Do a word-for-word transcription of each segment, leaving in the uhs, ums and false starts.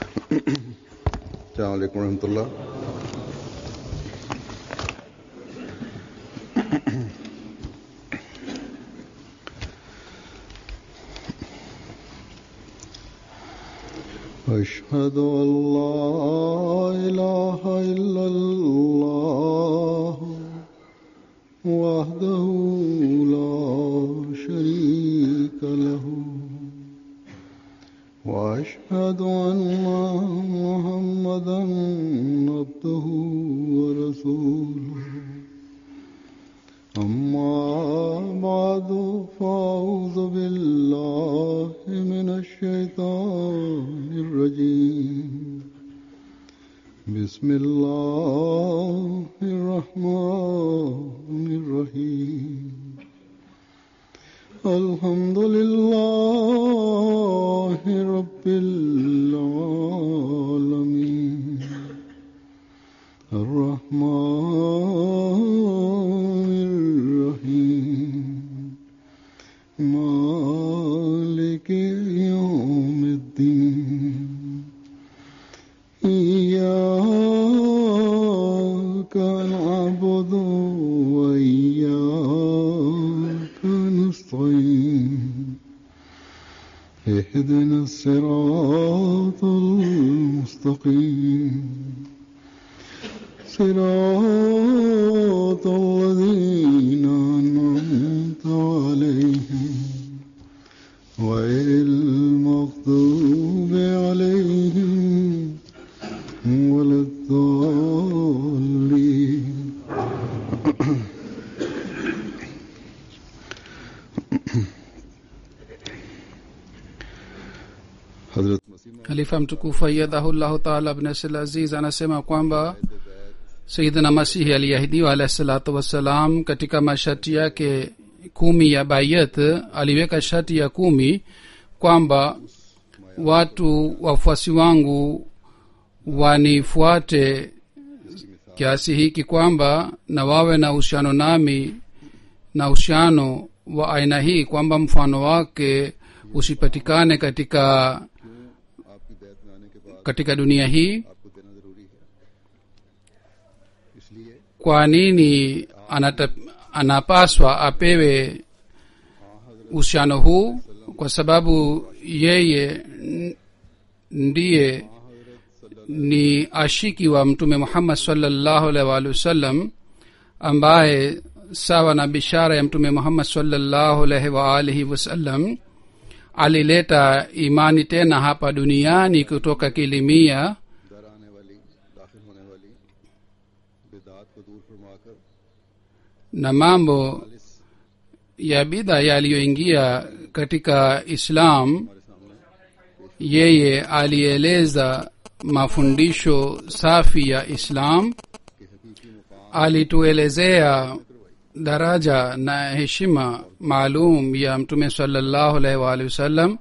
अस्सलाम वालेकुम रहमतुल्लाह। अशहदु अल्ला इलाहा इल्लल्लाह वहदहु ला शरीका लहु वअशहदु अन्ना मुहम्मदन अब्दुहु व रसूलुहु। अम्मा बादु फ़अऊज़ु बिल्लाहि मिनश शैतानिर रजीम। बिस्मिल्लाहिर रहमानिर रहीम। अल्हम्दुलिल्लाहि रब्बिल आलमीन अर्रहमानिर रहीम मालिकि यौमिद्दीन। इय्याका नअबुदु व इय्याका नस्तईन। इहदिनस सिरातल मुस्तक़ीम सिरातल लज़ीना अनअमता अलैहिम गैरिल मग़दूबि अलैहिम वलद्दाल्लीन। Khalifa mtukufu ayyadahullahu ta'ala ibn Asil Aziz anasema kwamba Sayyidina Masihi aliahidiwa alayhi salatu wassalam katika masharti yake kumi ya bayat aliweka sharti ya kumi kwamba watu wafuasi wangu wanifuate kiasi hiki kwamba na wawe na uhusiano nami na uhusiano wa aina hii kwamba mfano wake usipatikane katika katika dunia hii. Kwa nini anata, anapaswa apewe uhusiano huu? Kwa sababu yeye ndiye ni ashiki wa mtume Muhammad sallallahu alaihi wasallam, ambaye sawa na bishara ya mtume Muhammad sallallahu alaihi wasallam alileta imani tena hapa duniani kutoka kilimia na mambo ya bid'a yaliyoingia katika Islam. Yeye alieleza mafundisho safi ya Islam, alituelezea daraja na heshima maalum ya mtume sallallahu alaihi wasallam,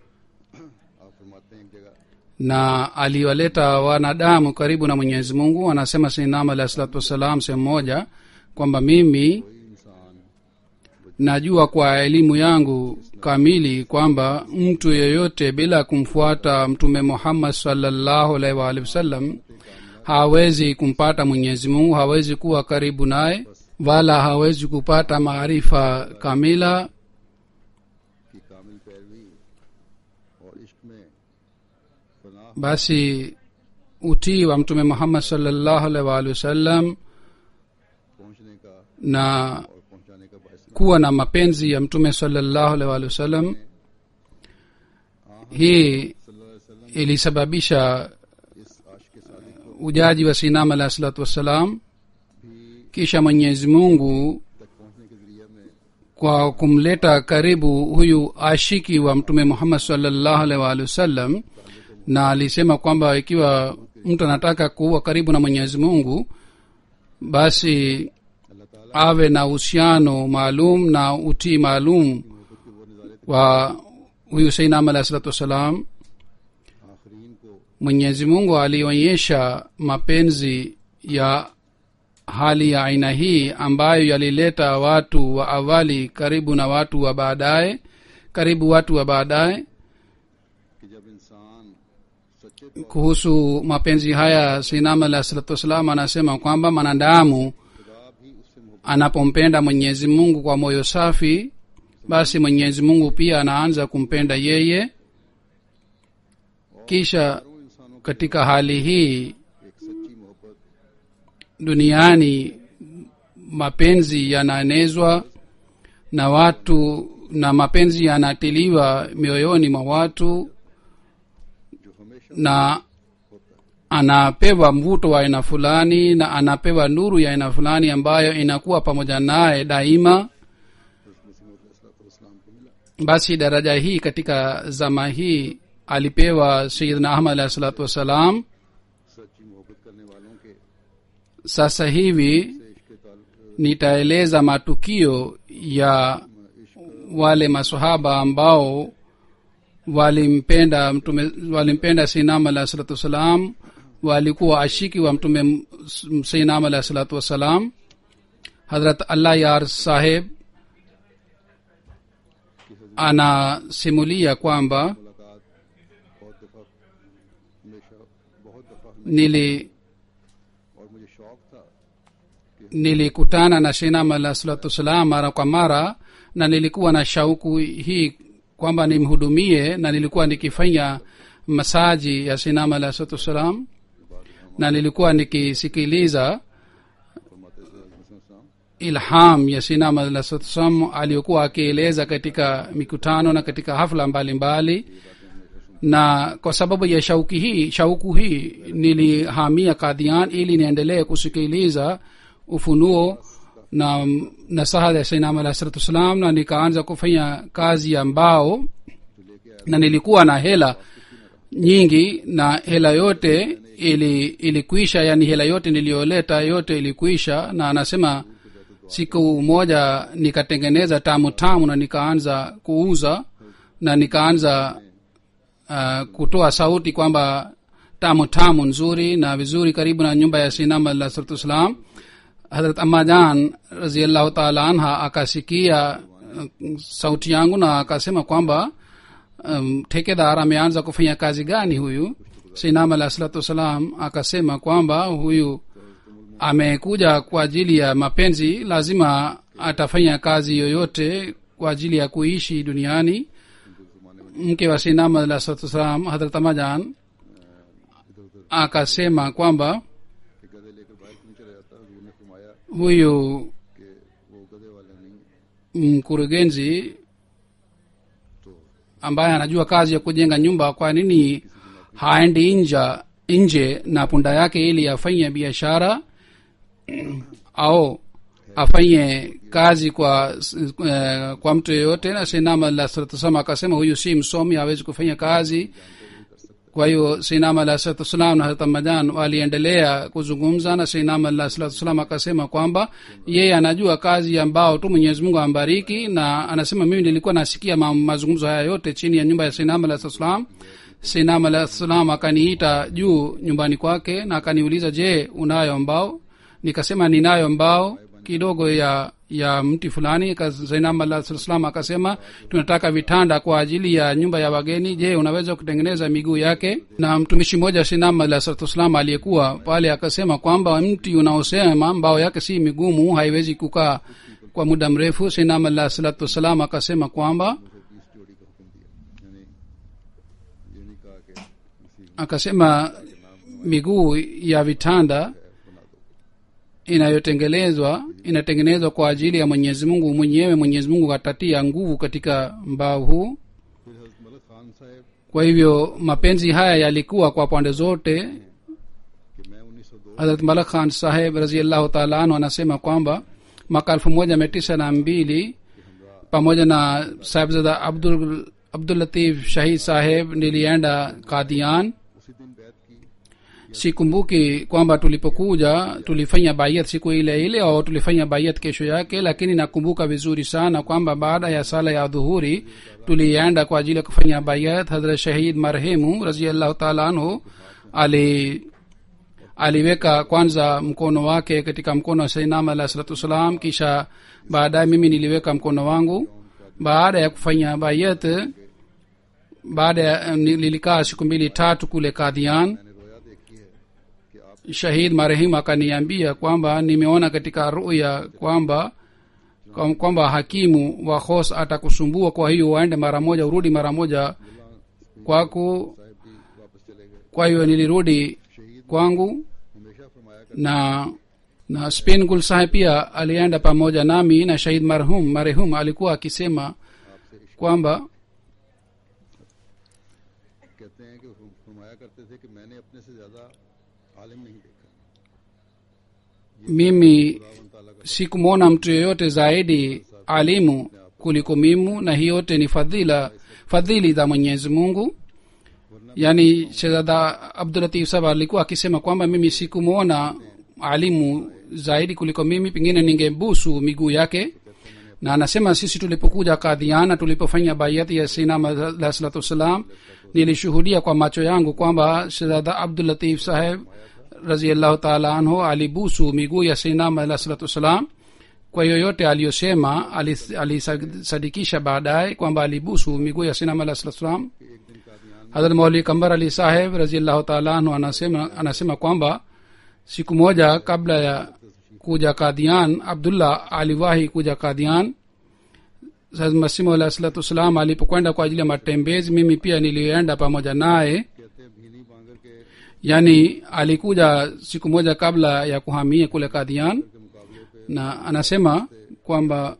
na aliwaleta wanadamu karibu na Mwenyezi Mungu. Anasema Sayyidina alayhi salatu wasalam sehemu moja kwamba mimi najua kwa elimu yangu kamili kwamba mtu yeyote bila kumfuata mtume Muhammad sallallahu alaihi wasallam hawezi kumpata Mwenyezi Mungu, hawezi kuwa karibu naye, wala hawezi kupata maarifa kamila. Basi utii wa mtume Muhammad sallallahu alaihi wasallam na kuwa na mapenzi ya mtume sallallahu alaihi wasallam, hii ilisababisha ujaji wa Sinam alayhi salatu wassalam. Kisha Mwenyezi Mungu kwa kumleta karibu huyu ashiki wa mtume Muhammad sallallahu alaihi wasallam, na alisema kwamba ikiwa mtu anataka kuwa karibu na Mwenyezi Mungu basi awe na uhusiano maalum na utii maalum wa huyu Sayyidina alayhi salatu wasalam. Mwenyezi Mungu alionyesha mapenzi ya hali ya aina hii ambayo yalileta watu wa awali karibu na watu wa baadaye, karibu watu wa baadaye. kuhusu mapenzi haya sinam alah salatu wassalam anasema kwamba mwanadamu anapompenda mwenyezi mungu kwa moyo safi, basi mwenyezi mungu pia anaanza kumpenda yeye. kisha katika hali hii duniani mapenzi yanaenezwa na watu, na mapenzi yanatiliwa mioyoni mwa watu, na anapewa mvuto wa aina fulani, na anapewa nuru ya aina fulani ambayo inakuwa pamoja naye daima. Basi daraja hii katika zama hii alipewa Sayyidina Ahmad alayhi salatu wassalam. Sasa hivi nitaeleza matukio ya wale maswahaba ambao walimpenda mtume, walimpenda Sayyidina Ahmad alayhi salatu wassalam, walikuwa ashiki wa mtume Sayyidina Ahmad alayhi salatu wassalam. Hazrat Allah Yar Saheb anasimulia kwamba nili nilikutana na Sayyidina Ahmad alayhi salatu wassalam mara kwa mara, na nilikuwa na shauku hii kwamba nimhudumie, na nilikuwa nikifanya masaji ya Sayyidina Ahmad alayhi salatu wassalam, na nilikuwa nikisikiliza ilham ya Sayyidina Ahmad alayhi salatu wassalam aliyokuwa akieleza katika mikutano na katika hafla mbalimbali mbali. Na kwa sababu ya shauku hii shauku hii nilihamia Qadian ili niendelee kusikiliza ufunuo na nasaha ya Sayyidina Ahmad alayhi salatu wassalam, na nikaanza kufanya kazi ya mbao, na nilikuwa na hela nyingi, na hela yote ili ilikwisha, yani hela yote niliyoleta yote ilikwisha. Na anasema siku moja nikatengeneza tamu tamu na nikaanza kuuza, na nikaanza uh, kutoa sauti kwamba tamu tamu nzuri na vizuri karibu na nyumba ya Sayyidina Ahmad alayhi salatu wassalam. Hazrat Ammajan radhiyallahu ta'ala anha akasikia uh, sauti yangu na akasema kwamba um, tekedar ameanza kufanya kazi gani huyu? Sayyidina Ahmad alayhi salatu wassalam akasema kwamba huyu amekuja kwa ajili ya mapenzi, lazima atafanya kazi yoyote kwa ajili ya kuishi duniani. Mke wa Sayyidina Ahmad alayhi salatu wassalam Hazrat Ammajan akasema kwamba huyu mkurugenzi ambaye anajua kazi ya kujenga nyumba, kwa nini haendi nje nje na punda yake ili afanye biashara au afanye kazi kwa uh, kwa mtu yeyote? Na Sayyidina Ahmad alayhi salatu wassalam akasema huyu si msomi, hawezi kufanya kazi. Kwa hiyo Sayyidina Ahmad alayhi salatu wassalam na Hazrat Ammajan waliendelea kuzungumza, na Sayyidina Ahmad alayhi salatu wassalam akasema kwamba yeye anajua kazi ambao tu Mwenyezi Mungu ambariki, na anasema mimi nilikuwa nasikia ma, mazungumzo haya yote chini ya nyumba ya Sayyidina Ahmad alayhi salatu wassalam. Sayyidina Ahmad alayhi salatu wassalam akaniita juu nyumbani kwake na akaniuliza, je, unayo mbao? Nikasema ninayo mbao kidogo ya ya mti fulani. Sayyidina Ahmad alayhi salatu wassalam akasema tunataka vitanda kwa ajili ya nyumba ya wageni, je, unaweza kutengeneza miguu yake? Na mtumishi mmoja Sayyidina Ahmad alayhi salatu wassalam aliyekuwa pale akasema kwamba mti unaosema mbao yake si migumu haiwezi kukaa kwa muda mrefu. Sayyidina Ahmad alayhi salatu wassalam akasema kwamba akasema miguu ya vitanda inayotengenezwa inatengenezwa kwa ajili ya Mwenyezi Mungu mwenyewe. Mwenyezi Mungu atatia nguvu katika mbao huu. Kwa hivyo mapenzi haya yalikuwa kwa pande zote. Hazrat Malak Khan Saheb radhiyallahu ta'ala anhu anasema kwamba mwaka elfu moja mia tisa na mbili pamoja na Sahibzada Abdul Abdul Latif Shahid Saheb nilienda Qadian. Sikumbuki kwamba tulipokuja tulifanya bayat siku ile ile au tulifanya bayat kesho yake, lakini nakumbuka vizuri sana kwamba baada ya sala ya dhuhuri tulienda kwa ajili ya kufanya bayat. Hazrat Shahid marhemu radhiyallahu ta'ala anhu ali aliweka kwanza mkono wake katika mkono wa Sayyidina Ahmad alayhi salatu wassalam, kisha baadaye mimi niliweka mkono wangu. Baada ya kufanya bayat baada ya nilikaa siku mbili tatu kule kadhian. मैंने रोया देखी है कि आप shahid marehemu akaniambia kwamba nimeona katika ruya kwamba kwam- kwamba hakimu wa khos atakusumbua, kwa hiyo waende mara moja urudi mara moja kwako. साहब भी वापस चले गए। kwa hiyo nilirudi kwangu हमेशा फरमाया करते na na spain gul saheb pia alienda pamoja nami, na shahid marhum marehum alikuwa akisema आपसे इश्क kwamba कहते हैं कि फरमाया करते थे कि मैंने अपने से ज्यादा आलिम नहीं देखा। mimi खुदावंद ताला का sikumwona mtu yeyote zaidi alimu kuliko mimu, na hii yote ni fadhila fadhili za mwenyezi mungu. yaani shehzada abdulatif saba alikuwa akisema kwamba mimi sikumwona alimu zaidi kuliko mimi, pengine ningebusu miguu yake. na anasema sisi tulipokuja kadhiana, tulipofanya baiati ya sinam alah salatu wassalam, nilishuhudia kwa macho yangu kwamba shehzada abdulatif saheb raziallahu taala anhu alibusu miguu ya sinam alah salatu wassalam. kwa hiyo yote aliyosema alis- alisadikisha baadaye kwamba alibusu miguu ya sinam alah salatu wassalam. hadrat mauli kambar ali saheb raziallahu taala anhu anasema, anasema kwamba siku moja kabla ya kuja kadhian, abdullah aliwahi kuja kadhian. masimu alah salatu wassalam alipokwenda kwa ajili ya matembezi, mimi pia nilienda pamoja naye. कहते हैं भीनी बांगर के yani alikuja siku moja kabla ya kuhamia kule kadhian, के मुकाबले पे na anasema kwamba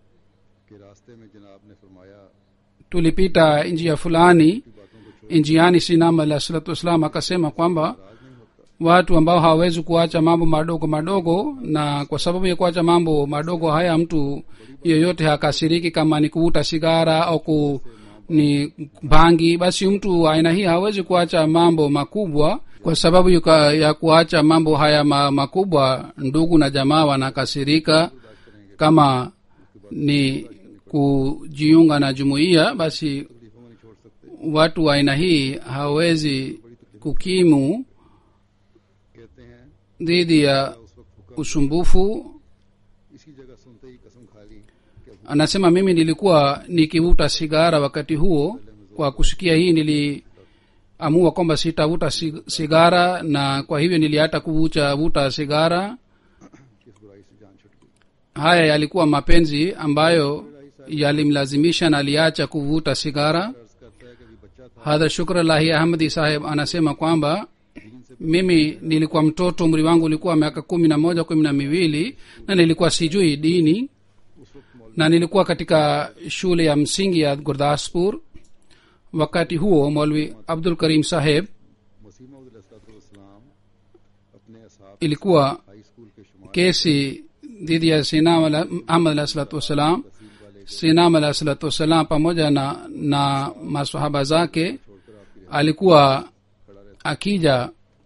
के रास्ते में जनाब ने फरमाया tulipita njia fulani बातों को छोड़ njiani. sinam alah salatu wassalam akasema kwamba नाराज नहीं होता। watu ambao hawawezi kuacha mambo madogo madogo, na kwa sababu ya kuacha mambo madogo haya mtu yeyote hakasiriki, kama ni kuvuta sigara au ku ni bangi, basi mtu wa aina hii hawezi kuacha mambo makubwa. kwa sababu yuka, ya kuacha mambo haya ma, makubwa, ndugu na jamaa wanakasirika. kama ni kujiunga na jumuiya, basi तकलीफों में नहीं छोड़ सकते। watu wa aina hii hawezi kukimu कहते हैं dhidi ya उस वक्त हुक्म usumbufu. इसी जगह सुनते ही कसम खा ली कि अब anasema mimi nilikuwa nikivuta sigara wakati huo. kwa kusikia hii niliamua kwamba sitavuta sig- sigara, na kwa hivyo niliata kuvuta vuta sigara. किस बुराई से जान छुट गई। haya yalikuwa mapenzi ambayo yalimlazimisha na aliacha kuvuta sigara. अर्ज करता है कि अभी बच्चा था, hadha shukralahi ahmadi saheb anasema kwamba mimi nilikuwa mtoto, umri wangu ulikuwa miaka kumi na moja kumi na miwili, na nilikuwa sijui dini, उस वक्त मौलवी na nilikuwa katika shule ya msingi ya gurdaspur. wakati huo Maulvi Abdul Karim Saheb मसीह मौद अलैहिस्सलाम अपने असहाब ilikuwa high school के शुमार kesi dhidi ya Sinam ala- Ahmad alah salatu wassalam. Sinam alah salatu wassalam pamoja na, na masahaba zake alikuwa akija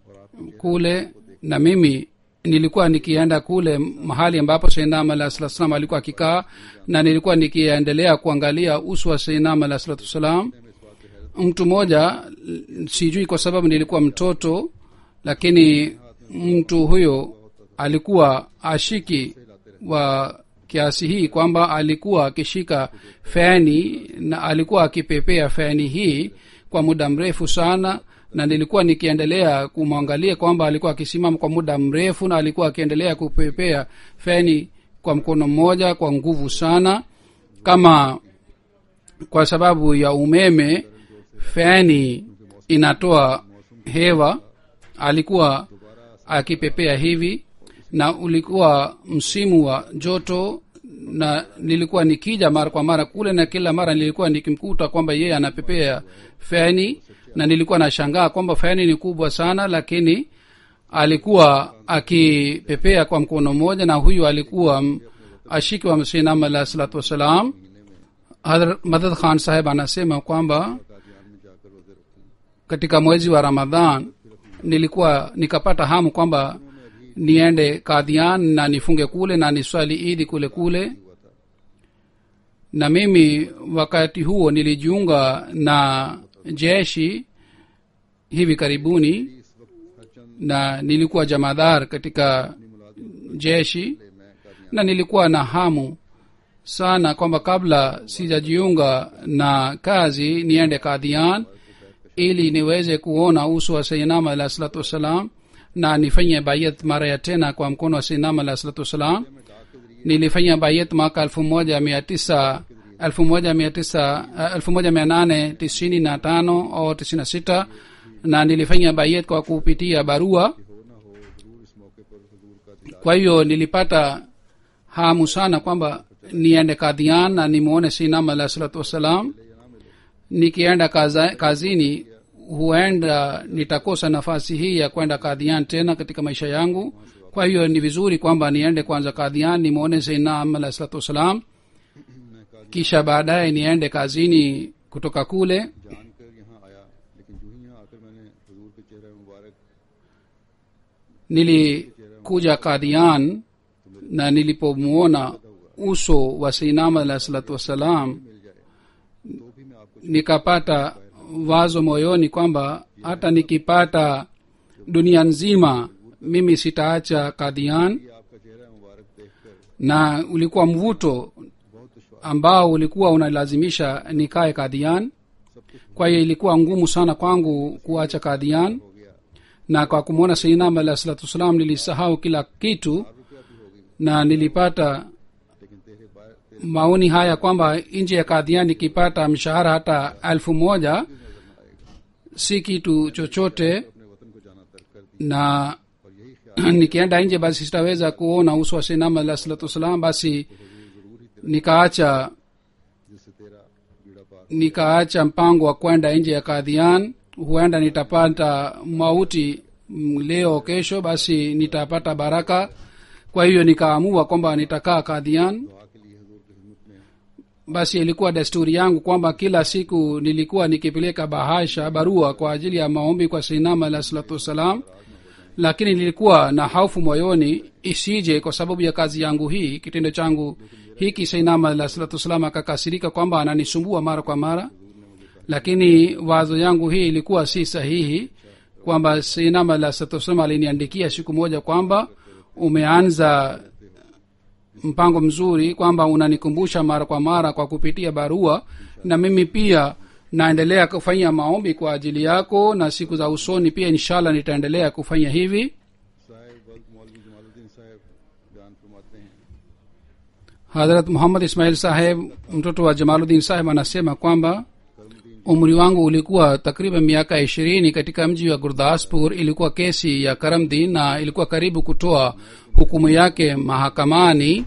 kule, na mimi nilikuwa nikienda kule mahali ambapo Sinam alah salatu wassalam alikuwa akikaa, na nilikuwa nikiendelea kuangalia uso wa Sinam alah salatu wassalam. mtu mmoja, sijui kwa sababu nilikuwa mtoto, lakini mtu huyo alikuwa ashiki wa kiasi hii kwamba alikuwa akishika feni na alikuwa akipepea feni hii kwa muda mrefu sana, na nilikuwa nikiendelea kumwangalia kwamba alikuwa akisimama kwa muda mrefu na alikuwa akiendelea kupepea feni kwa mkono mmoja kwa nguvu sana, kama kwa sababu ya umeme feni inatoa hewa. alikuwa akipepea hivi, na ulikuwa msimu wa joto, na nilikuwa nikija mara kwa mara kule, na kila mara nilikuwa nikimkuta kwamba yeye anapepea feni, na nilikuwa nashangaa kwamba feni ni kubwa sana, lakini alikuwa akipepea kwa mkono mmoja, na huyu alikuwa m- ashiki wa Sinam alah salatu wassalam. Hadrat Madad Khan saheb anasema kwamba Kadian में जाकर रोजे रखते हैं। katika mwezi wa Ramadhan nilikuwa nikapata hamu kwamba niende Kadhian na nifunge kule na niswali idi kule kule, na mimi wakati huo nilijiunga na jeshi hivi karibuni, इस वक्त हर चंद na nilikuwa jamadar katika jeshi, मैं Kadian na nilikuwa na hamu sana kwamba kabla sijajiunga na kazi niende kadhian ili niweze kuona uso wa sayyidina alayhi salatu wassalam na nifanye bayat mara ya tena kwa mkono wa sayyidina alayhi salatu wassalam. Nilifanya bayat mwaka elfu moja mia tisa elfu moja mia tisa elfu moja mia nane tisini na tano au tisini na sita na nilifanya bayat kwa kupitia barua. Kwa hiyo nilipata hamu sana kwamba niende kadhian na nimuone sayyidina alayhi salatu wassalam. Nikienda kaza, kazini huenda nitakosa nafasi hii ya kwenda kadhian tena katika maisha yangu. Kwa hiyo ni vizuri kwamba niende kwanza kadhian nimuone sayyidina alayhi salatu wassalam, kisha baadaye niende kazini kutoka kule. Nilikuja kadhian na nilipomuona uso wa sayyidina alayhi salatu wassalam nikapata wazo moyoni kwamba hata nikipata dunia nzima mimi sitaacha kadhian. Na ulikuwa mvuto ambao ulikuwa unalazimisha nikae kadhian. Kwa hiyo ilikuwa ngumu sana kwangu kuacha kadhian, na kwa kumwona sayyidina alayhi salatu wassalam nilisahau kila kitu na nilipata maoni haya kwamba nje ya kadhian nikipata mshahara hata elfu moja si kitu chochote, na nikienda nje basi sitaweza kuona uso wa sayyidina alayhi salatu wassalam. Basi nikaacha nikaacha mpango wa kwenda nje ya kadhian. Huenda nitapata mauti leo kesho, basi nitapata baraka. Kwa hiyo nikaamua kwamba nitakaa kadhian. Basi ilikuwa desturi yangu kwamba kila siku nilikuwa nikipeleka bahasha barua kwa ajili ya maombi kwa sayyidina alayhi salatu wassalam, lakini nilikuwa na hofu moyoni isije kwa sababu ya kazi yangu hii, kitendo changu hiki, sayyidina alayhi salatu wassalam akakasirika kwamba ananisumbua mara kwa mara. Lakini wazo yangu hii ilikuwa si sahihi, kwamba sayyidina alayhi salatu wassalam aliniandikia siku moja kwamba umeanza mpango mzuri, kwamba unanikumbusha mara kwa mara kwa kupitia barua, na mimi pia naendelea kufanya maombi kwa ajili yako, na siku za usoni pia inshallah nitaendelea kufanya hivi. Hazrat Muhammad Ismail Saheb, mtoto wa Jamaluddin Saheb, anasema kwamba umri wangu ulikuwa takriban miaka ishirini. Katika mji wa Gurdaspur ilikuwa kesi ya Karamdin na ilikuwa karibu kutoa hukumu yake mahakamani.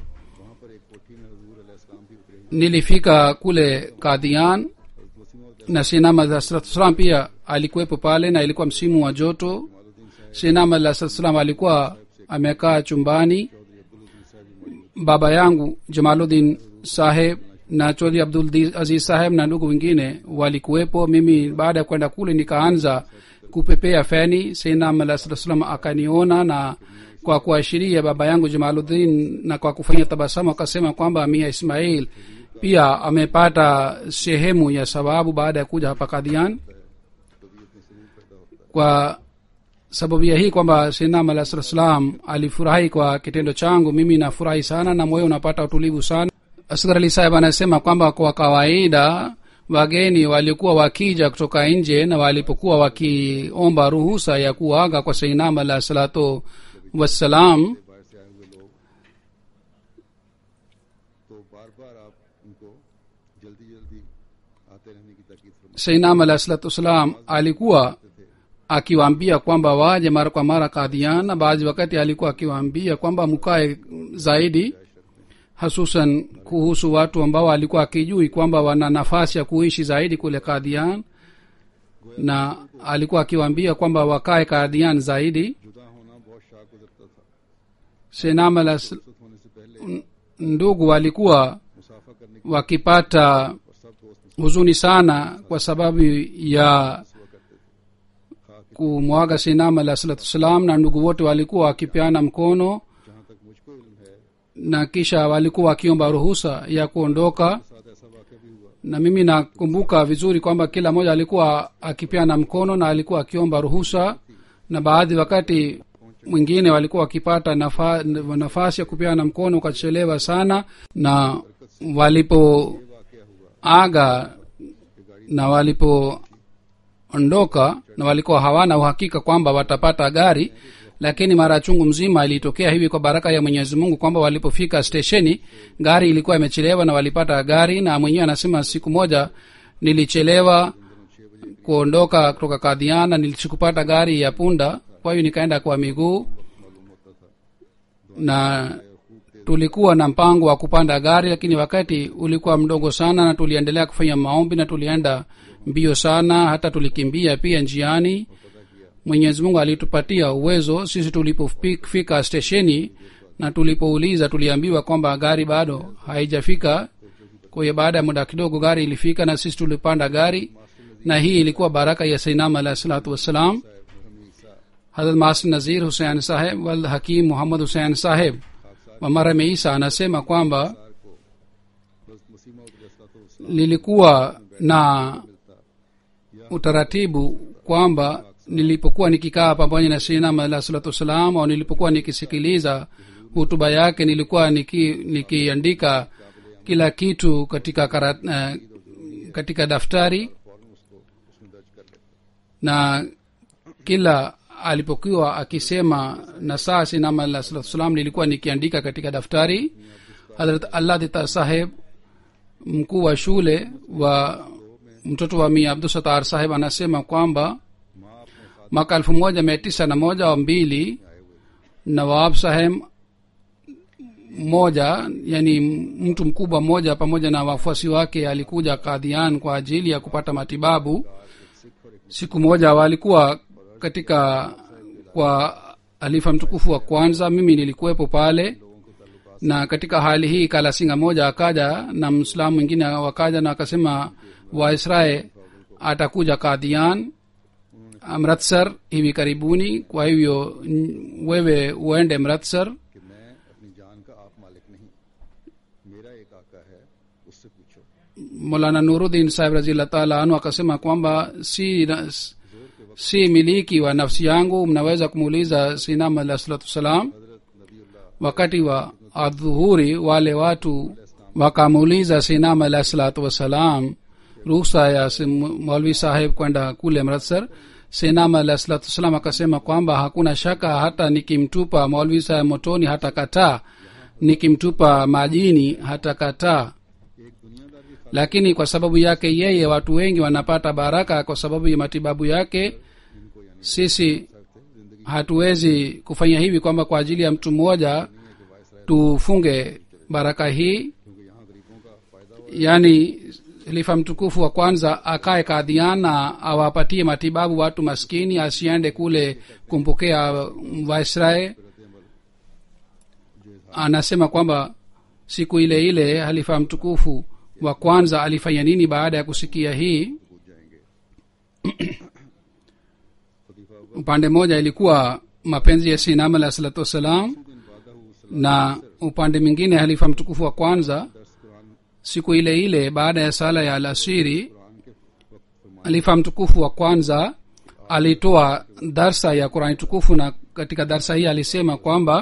Nilifika kule kadhian na sayyidina alayhi salatu wassalam pia alikuwepo pale, na ilikuwa msimu wa joto. sayyidina alayhi salatu wassalam alikuwa amekaa chumbani. Baba yangu Jamaluddin Saheb na Chaudhry Abdul Aziz Saheb na ndugu wengine walikuwepo. Mimi baada ya kwenda kule nikaanza kupepea feni. sayyidina alayhi salatu wassalam akaniona, na kwa kuashiria baba yangu Jamaluddin na kwa kufanya tabasamu akasema kwamba Mia Ismail pia amepata sehemu ya sababu baada ya kuja hapa kadhian. Kwa sababu ya hii kwamba sayyidina alayhi salatu wassalam alifurahi kwa kitendo changu, mimi nafurahi sana na moyo unapata utulivu sana. Asghar Ali Sahib anasema kwamba kwa kawaida wageni walikuwa wakija kutoka nje, na walipokuwa wakiomba ruhusa ya kuaga kwa sayyidina alayhi salatu wassalam, sayyidina alayhi salatu wassalam alikuwa akiwaambia kwamba waje mara kwa mara kadhian, na baadhi wakati alikuwa akiwaambia kwamba mkae zaidi, hasusan kuhusu watu ambao alikuwa akijui kwamba wana nafasi ya kuishi zaidi kule kadhian, na alikuwa akiwaambia kwamba wakae kadhian zaidi. Sayyidina ndugu walikuwa wakipata huzuni sana kwa sababu ya kumwaga sayyidina alayhi salatu wassalam, na ndugu wote walikuwa wakipeana mkono, na kisha walikuwa wakiomba ruhusa ya kuondoka. Na mimi nakumbuka vizuri kwamba kila mmoja alikuwa akipeana mkono na alikuwa akiomba ruhusa, na baadhi wakati mwingine walikuwa wakipata nafa, nafasi ya kupeana mkono ukachelewa sana, na walipoaga na walipoondoka na walikuwa hawana uhakika kwamba watapata gari, lakini mara chungu mzima ilitokea hivi kwa baraka ya Mwenyezi Mungu kwamba walipofika stesheni gari ilikuwa imechelewa na walipata gari. Na mwenyewe anasema siku moja nilichelewa kuondoka kutoka Kadhiana, nilichukupata gari ya punda, kwa hiyo nikaenda kwa miguu, na tulikuwa na mpango wa kupanda gari, lakini wakati ulikuwa mdogo sana na tuliendelea kufanya maombi na tulienda mbio sana, hata tulikimbia pia njiani. Mwenyezi Mungu alitupatia uwezo. Sisi tulipofika stesheni na tulipouliza tuliambiwa kwamba gari bado haijafika. Kwa hiyo baada ya muda kidogo gari ilifika na sisi tulipanda gari, na hii ilikuwa baraka ya Sayyidina alayhi salatu wassalam. Hazrat Master Nazir Hussain Saheb wal Hakim Muhammad Hussain Saheb wa Marhum Isa anasema kwamba lilikuwa na utaratibu kwamba nilipokuwa nikikaa pamoja na Sayyidina alayhi salatu wassalam au nilipokuwa nikisikiliza hutuba yake, nilikuwa niki, nikiandika kila kitu katika karat, uh, katika daftari, na kila alipokuwa akisema nasaa Sayyidina alayhi salatu wassalam nilikuwa nikiandika katika daftari. Hazrat Allah Dita Saheb, mkuu wa shule wa mtoto wa Mia Abdul Sattar Saheb, anasema kwamba mwaka elfu moja mia tisa na moja au mbili Nawab Saheb mmoja, yani mtu mkubwa mmoja pamoja na wafuasi wake alikuja Kadhian kwa ajili ya kupata matibabu. Siku moja walikuwa katika kwa halifa mtukufu wa kwanza, mimi nilikuwepo pale, na katika hali hii Kalasinga moja akaja na Muislamu mwingine wakaja na akasema Waisrael atakuja Kadhian Amritsar hivi karibuni, kwa hivyo wewe uende Amritsar. Maulana Nuruddin Sahib radhiyallahu ta'ala anhu akasema kwamba si si miliki wa nafsi yangu, mnaweza kumuuliza Sayyidina alayhi salatu wasalam. Wakati wa adhuhuri wale watu wakamuuliza Sayyidina alayhi salatu wasalam ruhusa ya Maulvi Sahib kwenda kule Amritsar. Sayyidina alayhi salatu wasalam akasema kwamba hakuna shaka, hata nikimtupa Maulvi Sahib motoni hata kataa, nikimtupa majini hata kataa, lakini kwa sababu yake yeye watu wengi wanapata baraka kwa sababu ya matibabu yake. Sisi hatuwezi kufanya hivi kwamba kwa ajili ya mtu mmoja tufunge baraka hii, yani khalifa mtukufu wa kwanza akae Kadhian na awapatie matibabu watu maskini, asiende kule kumpokea Viceroy. Anasema kwamba siku ile ile khalifa mtukufu wa kwanza alifanya nini baada ya kusikia hii. Upande moja ilikuwa mapenzi ya Sayyidina alayhi salatu wasalam, na upande mwingine khalifa mtukufu wa kwanza siku ile ile baada ya sala ya alasiri, khalifa mtukufu wa kwanza alitoa darsa ya Qur'an tukufu, na katika darsa hii alisema kwamba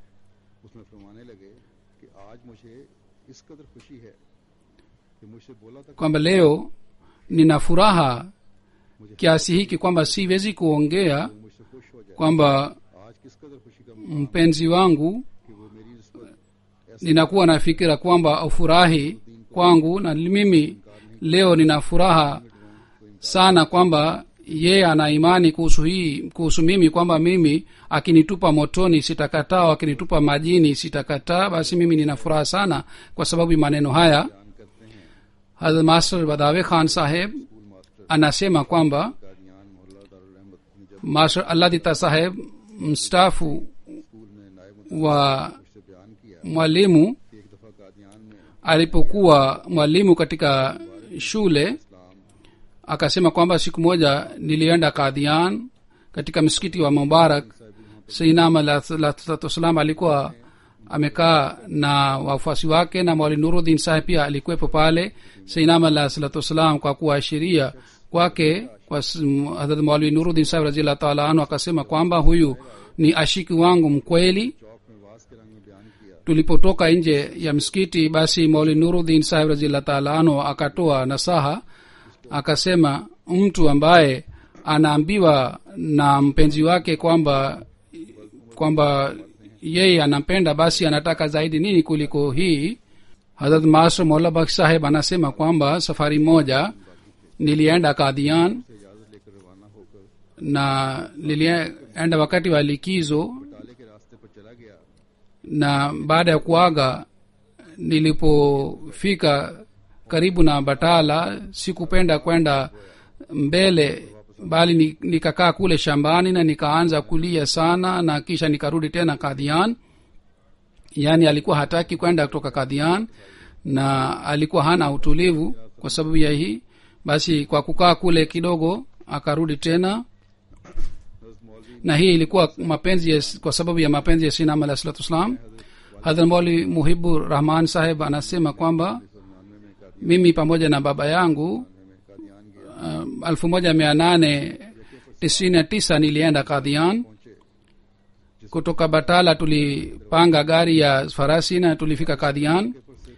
kwamba leo nina furaha kiasi hiki kwamba siwezi kuongea, kwamba mpenzi wangu ninakuwa na fikira kwamba ufurahi kwangu, na mimi leo nina furaha sana kwamba yeye ana imani kuhusu hii kuhusu mimi, kwamba mimi akinitupa motoni sitakataa, akinitupa majini sitakataa. Basi mimi nina furaha sana kwa sababu maneno haya. Hazrat Master Badawe Khan Saheb anasema kwamba Master Alladita Saheb mstaafu wa mwalimu alipokuwa mwalimu katika shule, akasema kwamba siku moja nilienda Kadhian katika msikiti wa Mubarak. Sayyidina alayhi wasallam alikuwa amekaa na wafuasi wake, na Maulana Nuruddin Sahib pia alikuwepo pale. Sayyidina alayhi wasallam kwa kuashiria kwake kwa Hazrat Maulvi Nuruddin Sahib radhiyallahu ta'ala anhu akasema kwamba huyu ni ashiki wangu mkweli. चौक में वास के रंग में बयान किया Tulipotoka nje ya msikiti, basi Maulvi Nuruddin Sahib radhiyallahu ta'ala anhu akatoa nasaha, akasema mtu ambaye anaambiwa na mpenzi wake kwamba kwamba yeye anampenda, basi anataka zaidi nini kuliko hii. Hazrat Master Maula Baksh Sahib anasema kwamba safari moja nilienda Kadian से इजाजत लेकर रवाना होकर na nilienda wakati wa likizo, टाले के रास्ते पर चला गया। na baada ya kuaga nilipofika karibu na Batala sikupenda kwenda mbele, bali ni- nikakaa kule shambani na nikaanza kulia sana, na kisha nikarudi tena Kadian. Yani alikuwa hataki kwenda kutoka Kadian na alikuwa hana utulivu kwa sababu ya hii. Basi kwa kukaa kule kidogo akarudi tena, na hii ilikuwa mapenzi ya, kwa sababu ya mapenzi ya Sinam alayhi salatu wasalam. Hadhrat Maulvi Muhibur Rahman Sahib anasema kwamba mimi pamoja na baba yangu uh, elfu moja mia nane tisini na tisa nilienda Kadian. Kutoka Batala tulipanga gari ya farasi na tulifika Kadian,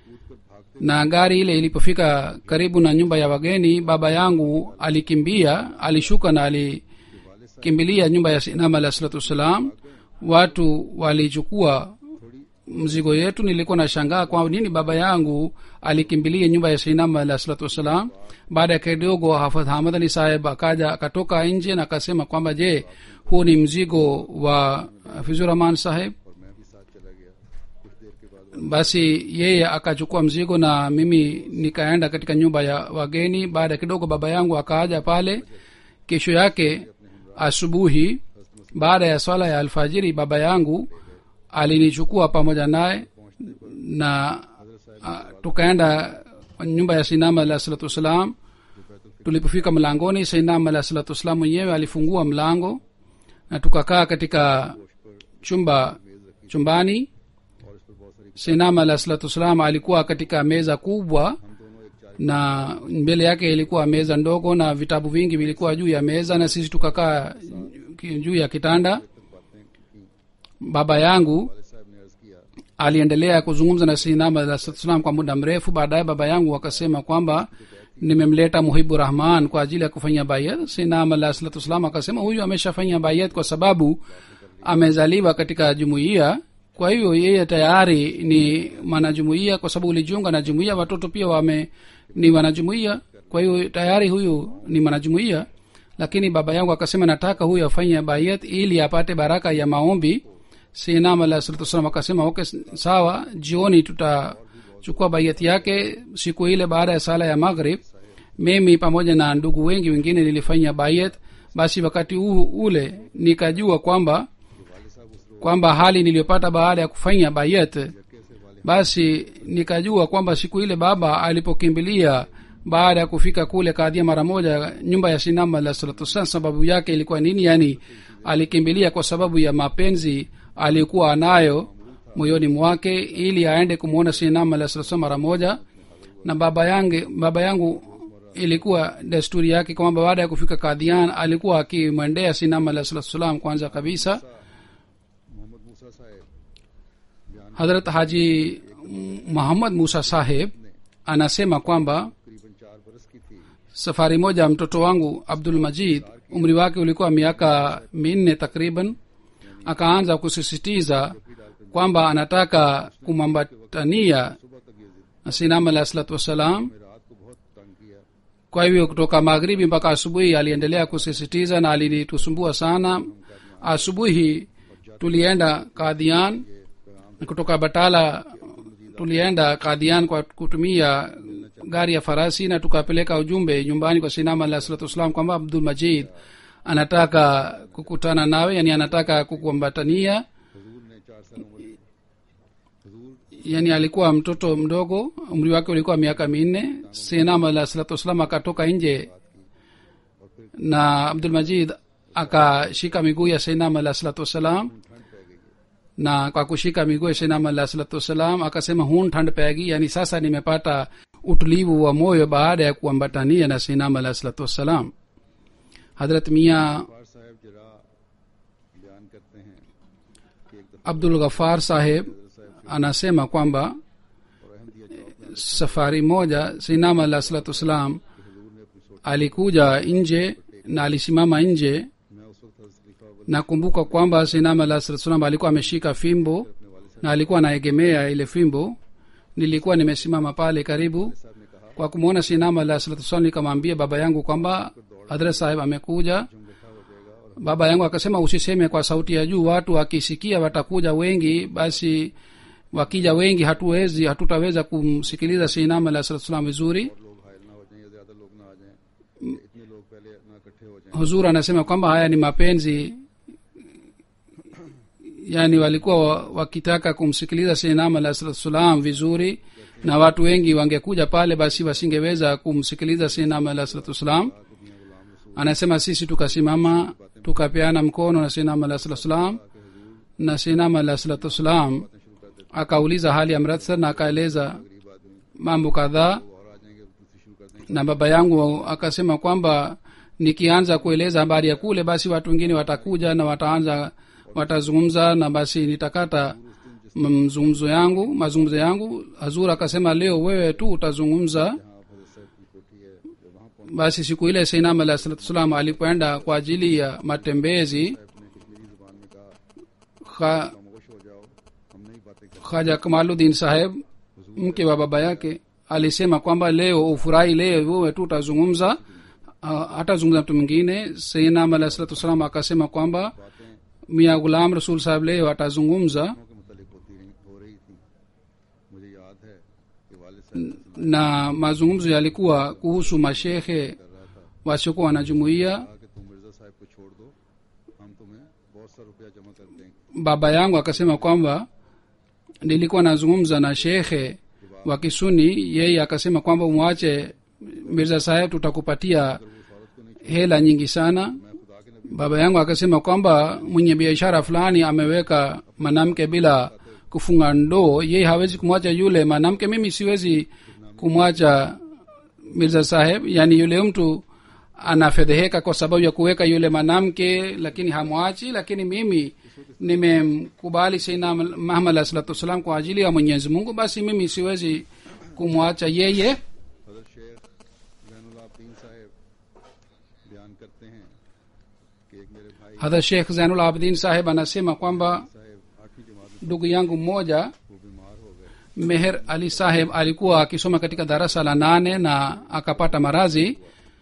na gari ile ilipofika karibu na nyumba ya wageni, baba yangu alikimbia, alishuka na alikimbilia nyumba ya Sinam alayhi salatu wassalam. Watu walichukua mzigo yetu. Nilikuwa nashangaa kwa nini baba yangu alikimbilia nyumba ya Sinam alayhi salatu wassalam. Baada ya kidogo Hafidh Hamad Ali Sahib akaja akatoka nje na akasema kwamba je, huu ni mzigo wa Hafizur Rahman Sahib? और मैं भी साथ चला गया। कुछ देर के बाद Basi yeye akachukua mzigo na mimi nikaenda katika nyumba ya wageni. Baada ya kidogo baba yangu akaja pale. Kesho yake asubuhi, baada ya swala ya alfajiri, baba yangu alinichukua pamoja naye na a, tukaenda nyumba ya Sinam alayhi salatu wassalam. Tulipofika mlangoni, Sinam alayhi salatu wassalam mwenyewe alifungua mlango na tukakaa katika chumba chumbani. और इस पर बहुत सारी Sinam alayhi salatu wassalam alikuwa katika meza kubwa, na mbele yake ilikuwa meza ndogo na vitabu vingi vilikuwa juu ya meza, na sisi tukakaa juu ya kitanda. Baba yangu साहब ने अर्ज किया aliendelea kuzungumza na Sinam alayhi salatu wassalam kwa muda mrefu. Baadaye baba yangu akasema kwamba nimemleta Muhibu Rahman kwa ajili ya kufanya bayat. Sinam alayhi salatu wassalam akasema huyu ameshafanya bayat kwa sababu amezaliwa katika jumuiya, kwa hiyo yeye tayari ni mwanajumuiya, kwa sababu ulijiunga na jumuiya, watoto pia wame ni wanajumuiya, kwa hiyo tayari huyu ni mwanajumuiya. Lakini baba yangu akasema nataka huyu afanye bayat ili apate baraka ya maombi. Sinam alayhi salatu wassalam akasema okay, sawa, jioni tutachukua bayat yake. Siku ile baada ya sala ya Maghrib, mimi pamoja na ndugu wengi wengine nilifanya bayat. Basi wakati huu ule nikajua kwamba kwamba hali niliyopata baada ya kufanya bayat, basi nikajua kwamba siku ile baba alipokimbilia baada ya kufika kule Kadhia mara moja nyumba ya Sinam alayhi salatu wassalam, sababu yake ilikuwa nini? Yani alikimbilia kwa sababu ya mapenzi alikuwa anayo moyoni mwake, ili aende kumuona Sinam alayhi salatu wassalam mara moja. Na baba yangu baba yangu ilikuwa desturi yake kwamba baada ya kufika Kadhian alikuwa akimwendea Sinam alayhi salatu wassalam kwanza kabisa. Mohammad मूसा साहब Hazrat Haji Muhammad Musa Sahib anasema kwamba करीबन चार बरस की थी। safari moja mtoto wangu Abdul Majid, umri wake ulikuwa miaka minne takriban, akaanza kusisitiza kwamba anataka kumambatania Sinam alayhi salatu wassalam. रात को बहुत तंग किया। Kwa hivyo kutoka magharibi mpaka asubuhi aliendelea kusisitiza na alinitusumbua sana. Asubuhi tulienda Kadhian, kutoka Batala tulienda Kadhian kwa kutumia gari ya farasi, na tukapeleka ujumbe nyumbani kwa Sinam alayhi salatu wassalam kwamba Abdul Majid anataka kukutana nawe, yani anataka kukuambatania. हुजूर ने चार साल उम्र हुजूर Yani alikuwa mtoto mdogo, umri wake ulikuwa miaka minne. Sinam alayhi salatu wassalam akatoka nje na Abdul Majid akashika miguu ya Sinam alayhi salatu wassalam, na kwa kushika miguu ya Sinam alayhi salatu wassalam akasema hun thand pegi, yani sasa nimepata utulivu wa moyo baada ya kuambatania na Sinam alayhi salatu wassalam. hadrat mia Gaffar साहब जरा बयान करते हैं कि एक दफा abdul ghafar saheb anasema kwamba और अहमदिया चौक में safari moja sinama alah salatu wassalam हुजूर ने अपनी सोच alikuja nje na alisimama nje मैं उस वक्त हज़रत खलीफा अव्वल nakumbuka kwamba sinama alah salatu wassalam alikuwa ameshika fimbo na alikuwa anaegemea ile fimbo nilikuwa nimesimama pale karibu साहब ने कहा kwa kumwona sinama alah salatu wassalam nikamwambia baba yangu kwamba hadrat saheb amekuja जुम बैठा हो जाएगा और baba yangu akasema usiseme kwa sauti ya juu watu wakisikia watakuja wengi basi wakija wengi hatuwezi hatutaweza kumsikiliza sinama alah salatu wassalam vizuri लोग घायल ना हो जाएं या ज्यादा लोग ना आ जाएं इतने लोग पहले ना इकट्ठे हो जाएं huzur anasema kwamba haya ni mapenzi yani walikuwa wakitaka kumsikiliza sinama alah salatu wassalam vizuri na watu wengi wangekuja pale basi wasingeweza kumsikiliza sinama alah salatu wassalam anasema sisi tukasimama tukapeana mkono na sinama alah salatu wassalam na sinama alah salatu wassalam akauliza hali ya mratsar na akaeleza mambo kadhaa और आ जाएंगे दूसरी शुरू कर देंगे na baba yangu akasema kwamba nikianza kueleza habari ya kule basi watu wengine watakuja na wataanza watazungumza na basi nitakata mazungumzo yangu mazungumzo yangu hazur akasema leo wewe tu utazungumza हाँ हज़रत साहब की कोठी है जब वहाँ पहुंच basi siku ile sainam alah salatu wassalam alipoenda kwa ajili ya matembezi ने कश्मीरी जुबान में कहा Kha- खामोश हो जाओ हम नहीं बातें कर khaja kamaluddin saheb mke wa baba yake alisema kwamba leo ufurahi leo wewe tu utazungumza ah, hatazungumza mtu mwingine sainam alah salatu wassalam akasema kwamba बातें mia gulam rasul saheb leo atazungumza के मुतालिक होती रही हो रही थी मुझे याद है कि वालिद साहब na mazungumzo yalikuwa kuhusu mashehe कर रहा था wasiokuwa wanajumuia कहा कि तुम मिर्जा साहब को छोड़ दो हम तुम्हें बहुत सा रुपया जमा कर देंगे baba yangu akasema kwamba nilikuwa nazungumza na shekhe wa kisuni yeye akasema kwamba umwache mirza saheb tutakupatia उस औरत को नहीं hela nyingi sana मैं खुदा के नबी baba yangu akasema kwamba mwenye biashara fulani ameweka mwanamke bila kufunga ndoo yeye hawezi kumwacha yule mwanamke mimi siwezi kumwacha mirza saheb yani yule mtu anafedheheka kwa sababu ya kuweka yule mwanamke lakini hamwachi lakini mimi nimemkubali sayyidina Muhammad alayhi salatu wasalam kwa ajili ya Mwenyezi Mungu basi mimi siwezi kumwacha yeye हज़रत शेख ज़ैनुल आबिदीन साहब बयान करते हैं कि एक मेरे भाई hadha Sheikh Zainul Abidin saheb anasema kwamba साहब आठवीं जमात में ndugu yangu mmoja वो बीमार हो गए Meher Ali saheb alikuwa akisoma katika darasa la nane na akapata maradhi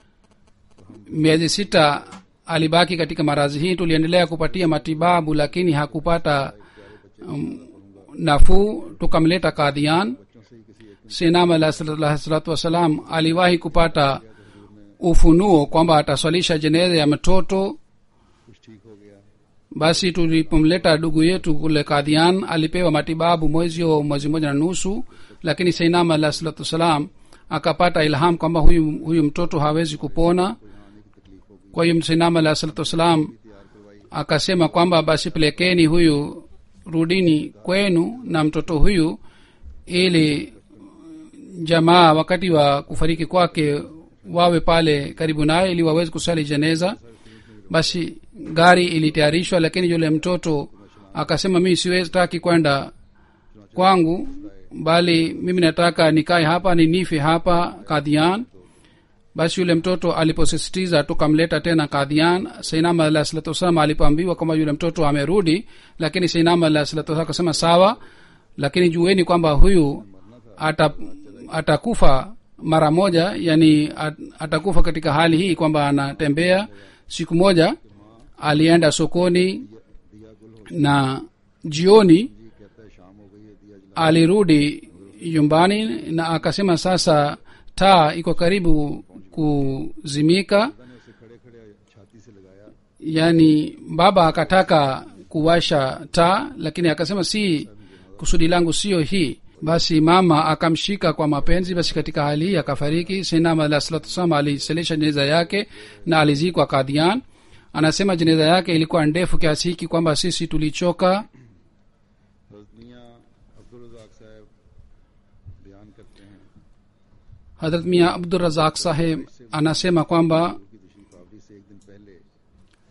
miezi sita alibaki katika maradhi hii tuliendelea kupatia matibabu lakini hakupata um, nafuu tukamleta kadhian बच्चों से ही किसी एक sinam alayhi salatu wassalam aliwahi kupata ufunuo kwamba ataswalisha jeneza ya mtoto कुछ ठीक हो गया basi tulipomleta ndugu yetu kule kadhian alipewa matibabu mwezi o mwezi moja na nusu lakini sainam alah salatu wassalam akapata ilham kwamba huyu, huyu mtoto hawezi kupona kwa hiyo sainam alah salatu wassalam akasema kwamba basi pelekeni huyu rudini kwenu na mtoto huyu ili jamaa wakati wa kufariki kwake wawe pale karibu naye ili waweze kusali jeneza basi gari ilitayarishwa lakini yule mtoto akasema mimi siwezi taki kwenda kwangu bali mimi nataka nikae hapa ni nife hapa kadhian basi yule mtoto aliposisitiza tukamleta tena kadhian sainam alah salatu wasalam alipoambiwa kwamba yule mtoto amerudi lakini sainam alah salatu wasalam akasema sawa lakini jueni kwamba huyu ata, atakufa mara moja yani at, atakufa katika hali hii kwamba anatembea siku moja alienda sokoni na jioni कहता है शाम हो गई है दिया जला alirudi nyumbani na akasema sasa taa iko karibu kuzimika ने उसे खड़े खड़े छाती से लगाया yani baba akataka kuwasha taa lakini akasema si kusudi langu sio hii basi mama akamshika kwa mapenzi basi katika hali hii akafariki sinam alah salatu wasalam aliselesha jeneza yake na alizikwa kadhian anasema jeneza yake ilikuwa ndefu kiasi hiki kwamba sisi tulichoka हज़रत मियां अब्दुल रज़ाक साहब बयान करते हैं hadrat mia abdurazak saheb anasema kwamba की तशरीफ आवरी से एक दिन पहले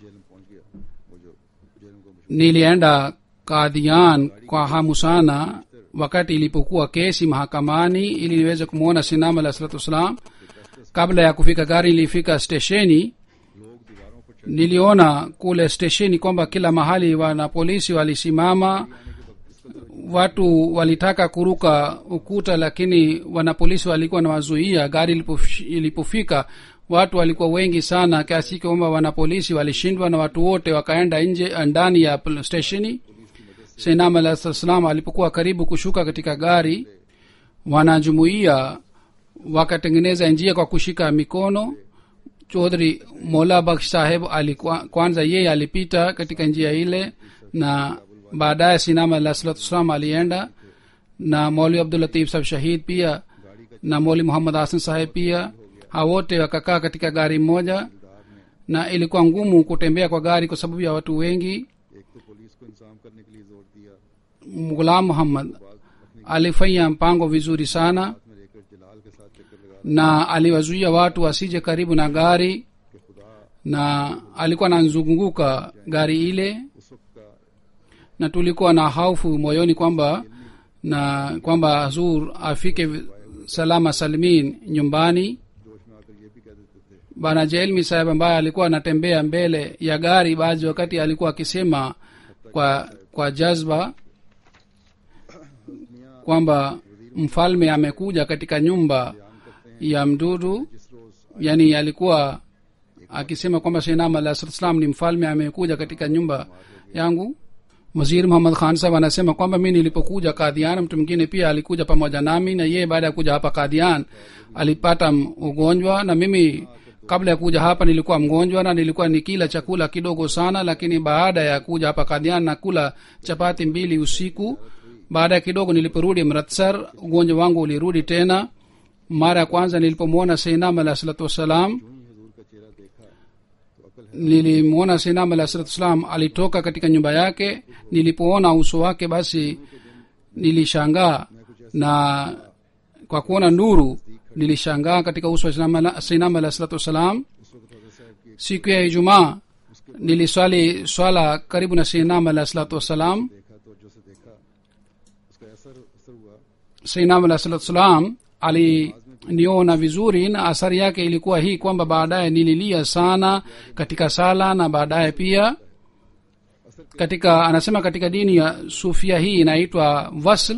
जेल में पहुंच गया। वो जो जेल को nilienda kadhian kwa hamu sana wakati ilipokuwa kesi mahakamani ili niweze kumwona sinam alah salatu wassalam. Kabla ya kufika gari nilifika stesheni, niliona kule stesheni kwamba kila mahali wana polisi walisimama. Watu walitaka kuruka ukuta, lakini wanapolisi walikuwa na wazuia. Gari ilipof- ilipofika watu walikuwa wengi sana kiasi kwamba wanapolisi walishindwa na watu wote wakaenda nje ndani ya pl- stesheni. Sayyidina alayhi salam alipokuwa karibu kushuka katika gari, wanajumuia wakatengeneza njia kwa kushika mikono. Chaudhry Mola Bakhsh Saheb alikuwa kwanza, yeye alipita katika njia ile, na baadaye Sinama alayhi salatu wasalam alienda, na Maulvi Abdul Latif Saheb Shahid pia na Maulvi Muhammad Hasan Saheb pia. Hao wote wakakaa katika gari moja, na ilikuwa ngumu kutembea kwa gari kwa sababu ya watu wengi. एक तो पुलिस को इंतजाम करने के लिए जोर दिया, Ghulam Muhammad alifanya mpango vizuri sana, में लेकर जलाल के साथ चक्कर लगा na aliwazuia watu wasije karibu na gari, कि खुदा na alikuwa anazunguka gari ile, उस वक्त का na tulikuwa na hofu moyoni kwamba na kwamba Hazur afike salama salmin nyumbani. जोश में आकर ये भी कह देते थे Bana Jelmi Saheb ambaye alikuwa anatembea mbele ya gari, baadhi wakati alikuwa akisema kwa kwa jazba kwamba mfalme amekuja katika nyumba ya mdudu. जिस रोज Yani alikuwa akisema kwamba Sayyidina alayhi salam ni mfalme amekuja katika nyumba yangu. Waziri Muhammad Khan Sahab anasema kwamba mimi nilipokuja Kadian, mtu mwingine pia alikuja pamoja nami, na yeye baada ya kuja hapa Kadian alipata m- ugonjwa, na mimi kabla ya kuja hapa nilikuwa mgonjwa na nilikuwa nikila chakula kidogo sana, lakini baada ya kuja hapa Kadian nakula chapati mbili usiku. Baada ya kidogo niliporudi Amritsar, ugonjwa wangu ulirudi tena. Mara ya kwanza nilipomwona Sayyidina alayhi salatu wassalam, हजूर का चेहरा देखा तो अकल nilimwona Sayyidina alayhi salatu wassalam alitoka katika nyumba yake. Nilipoona uso wake basi nilishangaa, na kwa kuona nuru nilishangaa katika uso wa Sayyidina alayhi salatu wassalam. उस वक्त हजरत साहब की Siku ya Ijumaa niliswali swala karibu na Sayyidina alayhi salatu wassalam. देखा तो जो से देखा उसका असर असर हुआ Sayyidina alayhi salatu wassalam aliniona vizuri, na athari yake ilikuwa hii kwamba baadaye nililia sana katika sala, na baadaye pia katika anasema katika dini ya Sufia hii inaitwa wasl.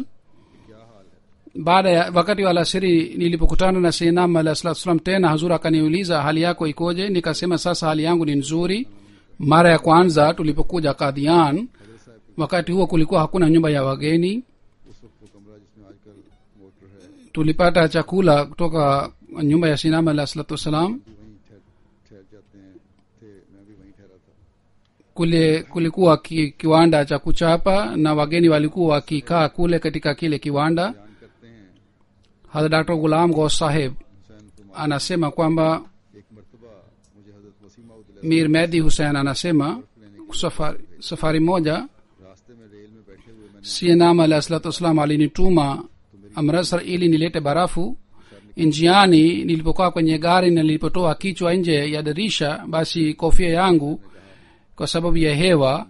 Baada ya wakati wa alasiri nilipokutana na Sayyidina alayhi salatu wasallam tena, Hazur akaniuliza hali yako ikoje. Nikasema sasa hali yangu ni nzuri. Mara ya kwanza tulipokuja Kadian, wakati huo kulikuwa hakuna nyumba ya wageni. उस वक्त वो कमरा जिसमें आजकल मोटर है Tulipata chakula kutoka nyumba ya Sayyidina alayhi salatu wasallam. भी वहीं ठहर ठहर जाते हैं थे, मैं भी वहीं ठहरा था। Kule kulikuwa ki, kiwanda cha kuchapa, na wageni walikuwa wakikaa kule katika kile kiwanda. बयान करते हैं Hadrat Dr. Ghulam Ghaus Saheb Hussain Kumar anasema kwamba एक मर्तबा मुझे हजरत वसीमा उद Mir Mehdi Hussein anasema safari, safari moja रास्ते में रेल में बैठे हुए मैंने Sayyidina alayhi salatu wasallam alinituma Amritsar ili nilete barafu. Njiani nilipokaa kwenye gari na nilipotoa kichwa nje ya dirisha, basi kofia yangu kwa sababu ya hewa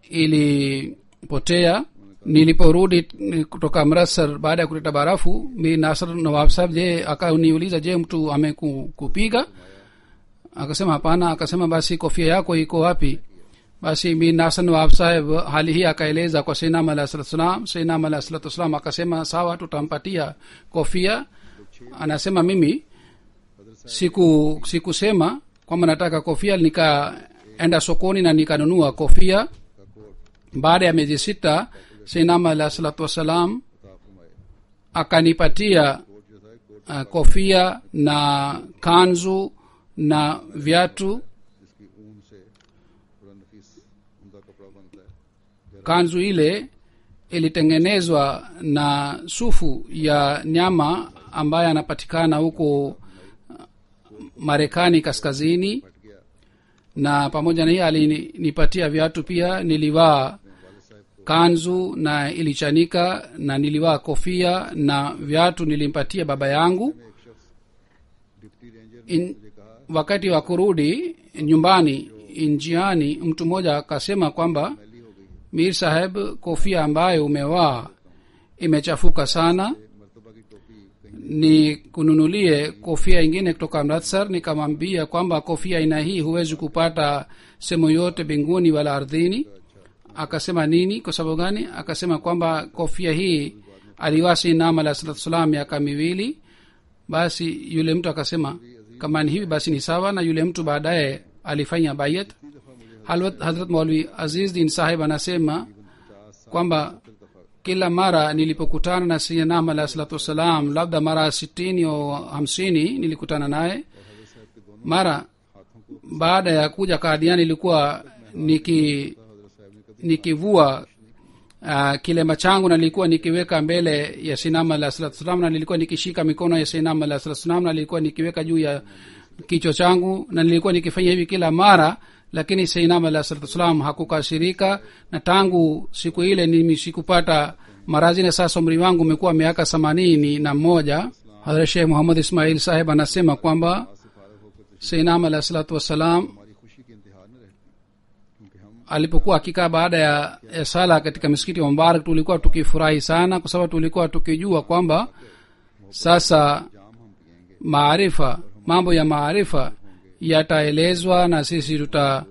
ilipotea. Niliporudi kutoka Amritsar baada ya kuleta barafu, mi Nasr Nawab Sahab je akaniuliza, je mtu amekupiga? Akasema hapana. Akasema basi kofia yako iko wapi? Basi mi Nasr Nawab Saheb hali hii akaeleza kwa Sayyidina alayhi salatu wasallam. Sayyidina alayhi salatu wasallam akasema sawa, tutampatia kofia. Anasema mimi siku sikusema kwamba nataka kofia, nikaenda sokoni na nikanunua kofia. Baada ya miezi sita Sayyidina alayhi salatu wasallam akanipatia uh, kofia na kanzu na viatu. जिसकी ऊन से बड़ा नफीस उमदा कपड़ा बनता है। Kanzu ile ilitengenezwa na sufu ya nyama ambaye anapatikana huko uh, Marekani kaskazini, फट गया na pamoja na hiyo alinipatia viatu pia. Nilivaa kanzu na ilichanika, na nilivaa kofia na viatu nilimpatia baba yangu. एक शख्स deputy ranger ने In, मुझे कहा wakati wa kurudi nyumbani njiani mtu mmoja akasema kwamba मैली हो गई है, mir saheb kofia ambayo umevaa imechafuka sana, मर्तबा की टोपी कहीं ni kununulie kofia ingine kutoka amritsar. nikamwambia kwamba kofia aina hii huwezi kupata sehemu yote mbinguni wala ardhini. akasema nini, kwa sababu gani? akasema kwamba kofia hii aliwasi nama alah salatu wassalam miaka miwili. basi yule mtu akasema kama ni hivi basi ni sawa, na yule mtu baadaye alifanya bayat. Hazrat Maulvi Aziz Din Sahib anasema kwamba kila mara nilipokutana na sayyidina Ahmad alayhi salatu wassalam, labda mara sitini au hamsini nilikutana naye. mara baada ya kuja Kadiani nilikuwa niki nikivua uh, kilema changu na nilikuwa nikiweka mbele ya sayyidina Ahmad alayhi salatu wassalam, na nilikuwa nikishika mikono ya sayyidina Ahmad alayhi salatu wassalam, na nilikuwa nikiweka juu ya kichwa changu, na nilikuwa nikifanya hivi kila mara. lakini sayyidina Ahmad alayhi salatu wassalam hakukasirika, na tangu siku ile nimeshikupata maradhi, na sasa umri wangu umekuwa miaka themanini na moja. Hazrat Sheikh Muhammad Ismail Sahib anasema kwamba sayyidina Ahmad alayhi salatu wassalam हमारी खुशी की इंतहा न रहती, क्योंकि हम alipokuwa akikaa baada ya, ya sala katika msikiti wa Mubarak, tulikuwa tukifurahi sana, kwa sababu tulikuwa tukijua kwamba sasa जाम हम पिएंगे, maarifa, mambo ya maarifa yataelezwa na sisi tuta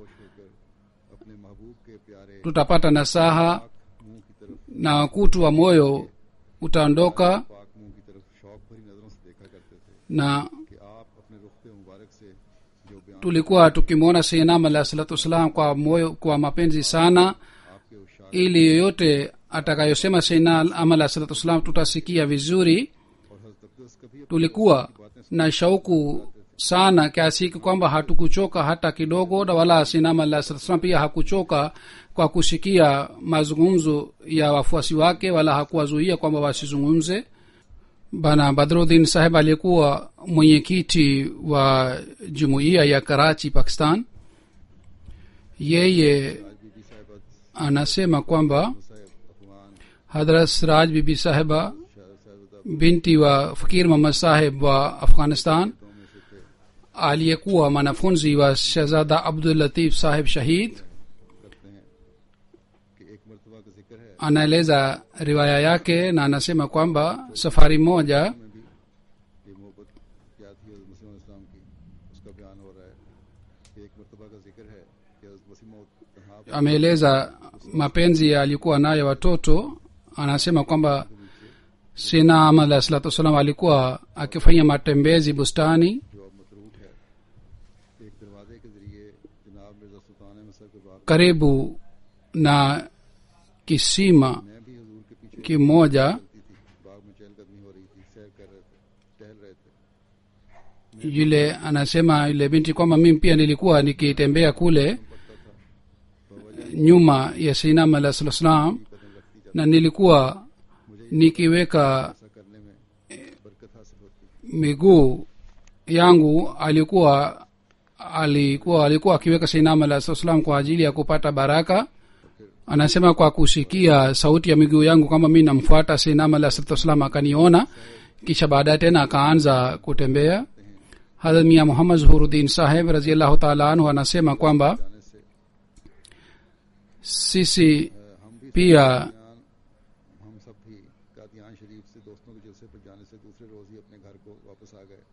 अपने महबूब के प्यारे tutapata nasaha मुंह की तरफ, na kutu wa moyo utaondoka, पाक मुंह की तरफ शौक भरी नजरों से देखा करते थे na कि आप अपने रुख मुबारक से जो बयान tulikuwa tukimwona sayyidina Ahmad alayhi salatu wassalam kwa moyo, kwa mapenzi sana, आपके उशार ili yoyote atakayosema sayyidina Ahmad alayhi salatu wassalam tutasikia vizuri. और हज़रत अब्दुस कभी Tulikuwa na shauku sana kiasi hiki kwamba hatukuchoka hata kidogo, na wala sayyidina Ahmad alayhi salatu wassalam pia hakuchoka kwa kusikia mazungumzo ya wafuasi wake, wala hakuwazuia kwamba wasizungumze. Bana Badruddin Sahib aliyekuwa mwenyekiti wa jumuiya ya Karachi, Pakistan, yeye बीबी साहिबा anasema kwamba Sahib Afghan Hadrat Siraj Bibi Sahiba साहिबा binti wa Fakir Muhammad Sahib wa Afghanistan, में से थे, aliyekuwa mwanafunzi wa Shahzada Abdul Latif Sahib Shahid, करते हैं कि एक मर्तबा का जिक्र है anaeleza riwaya yake na anasema kwamba safari moja में भी ये मोहब्बत क्या थी हज़रत मसीह इस्लाम की, उसका बयान हो रहा है कि एक मर्तबा का जिक्र है कि हज़रत मसीह मौद तन्हा ameeleza mapenzi alikuwa nayo watoto. Anasema kwamba Sayyidina Ahmad alayhi salatu wassalam alikuwa akifanya matembezi bustani, जो अब मतरूक है, एक दरवाजे के जरिए जनाब मिर्जा सुल्तान अहमद साहब के बाग karibu na kisima मैं भी हजूर के पीछे kimoja. चलती थी, बाग में चहलकदमी हो रही थी, सैर कर रहे थे, टहल रहे थे, Yule anasema yule binti kwamba mimi pia nilikuwa nikitembea kule nyuma ya Sayyidina Ahmad alayhi salatu wassalam, na nilikuwa nikiweka ऐसा करने में बरकत हासिल होती। miguu yangu, alikuwa alikuwa alikuwa akiweka Sayyidina Ahmad alayhi salatu wassalam kwa ajili ya kupata baraka. Anasema kwa kusikia sauti ya miguu yangu kwamba mimi namfuata Sayyidina Ahmad alayhi salatu wassalam, akaniona, kisha baadaye tena akaanza kutembea. Hazrat Mia Muhammad Zuhuruddin Sahib radhiyallahu ta'ala anhu anasema kwamba sisi pia हम सब भी कादियान शरीफ से दोस्तों के जलसे पर जाने से दूसरे रोज ही अपने घर को वापस आ गए।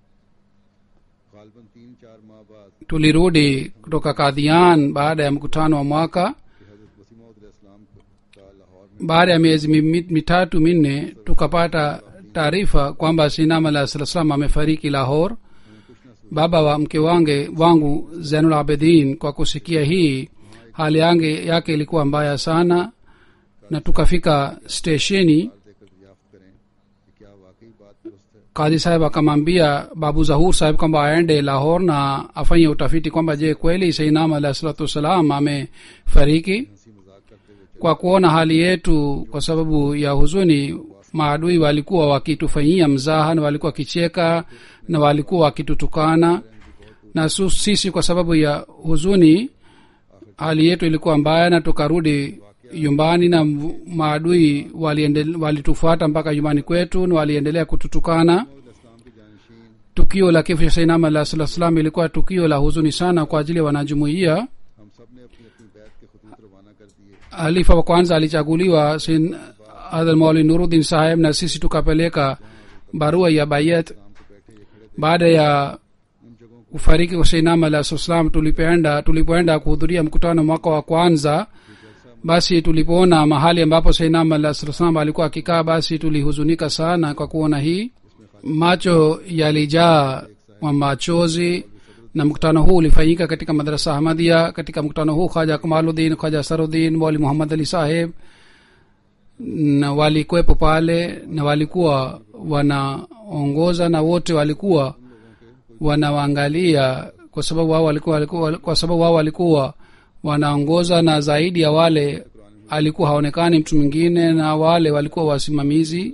गालबन तीन चार माह बाद tulirudi kutoka Kadian baada ya mkutano wa mwaka. कि हजरत मसीह मौद अलैहिस्सलाम का लाहौर में Baada ya miezi mi- mitatu minne tukapata taarifa kwamba Sayyidina Ahmad alayhi salatu wassalam amefariki Lahore. Baba wa mke wange wangu Zainul Abidin, kwa kusikia hii hali yange yake ilikuwa mbaya sana, na tukafika stesheni. देकर दरियाफ्त करें कि क्या वाकई बात दुरुस्त है। Kadhi Sahib akamwambia Babu Zahur Sahib kwamba aende Lahore na afanye utafiti kwamba je, kweli Sayyidina Ahmad alayhi salatu wassalam amefariki. हंसी मजाक करते हुए Kwa kuona hali yetu, kwa sababu ya huzuni, maadui walikuwa wakitufanyia mzaha na walikuwa wakicheka na walikuwa wakitutukana, na su- sisi kwa sababu ya huzuni hali yetu ilikuwa mbaya, na tukarudi nyumbani, na m- maadui waliendele- walitufuata mpaka nyumbani kwetu na waliendelea kututukana. इस्लाम के जानशीन tukio la kifo cha sainam alah sala salam ilikuwa tukio la huzuni sana kwa ajili ya wanajumuia. हम सब ने अपनी अपनी बैत के खतूत रवाना कर दिए. halifa wa kwanza alichaguliwa sin hadhrat mauli nuruddin saheb na sisi tukapeleka barua ya bayat. baada ya kufariki kwa sainam alah salam tulipoenda tulipoenda kuhudhuria mkutano mwaka wa kwanza, basi tulipoona mahali ambapo sainam alah salam alikuwa akikaa, basi tulihuzunika sana kwa kuona hii. macho yalijaa kwa machozi, na mkutano huu ulifanyika katika madrasa ahmadia. katika mkutano huu khaja kamaluddin, khaja saruddin, mauli muhammad ali saheb na walikuwepo pale na walikuwa wanaongoza, na wote walikuwa wanawaangalia kwa sababu wao walikuwa, walikuwa kwa sababu wao walikuwa wanaongoza, na zaidi ya wale alikuwa haonekani mtu mwingine, na wale walikuwa wasimamizi.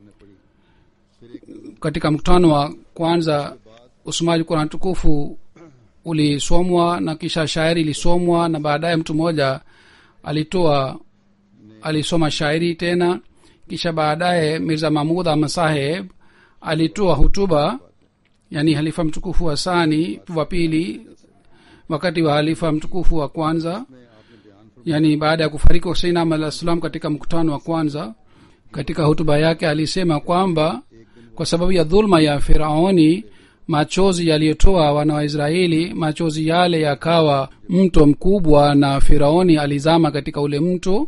katika mkutano wa kwanza usomaji Qur'an tukufu ulisomwa na kisha shairi ilisomwa, na baadaye mtu mmoja alitoa alisoma shairi tena, kisha baadaye Mirza Mahmud Ahmad Saheb alitoa hutuba, yani halifa mtukufu wa sani wa pili wakati wa halifa mtukufu wa kwanza, yani baada ya kufariki kwa sayyidina Muhammad sallam. katika mkutano wa kwanza katika hutuba yake alisema kwamba kwa sababu ya dhulma ya Firauni, machozi yaliyotoa wana wa Israeli, machozi yale yakawa mto mkubwa, na Firauni alizama katika ule mto.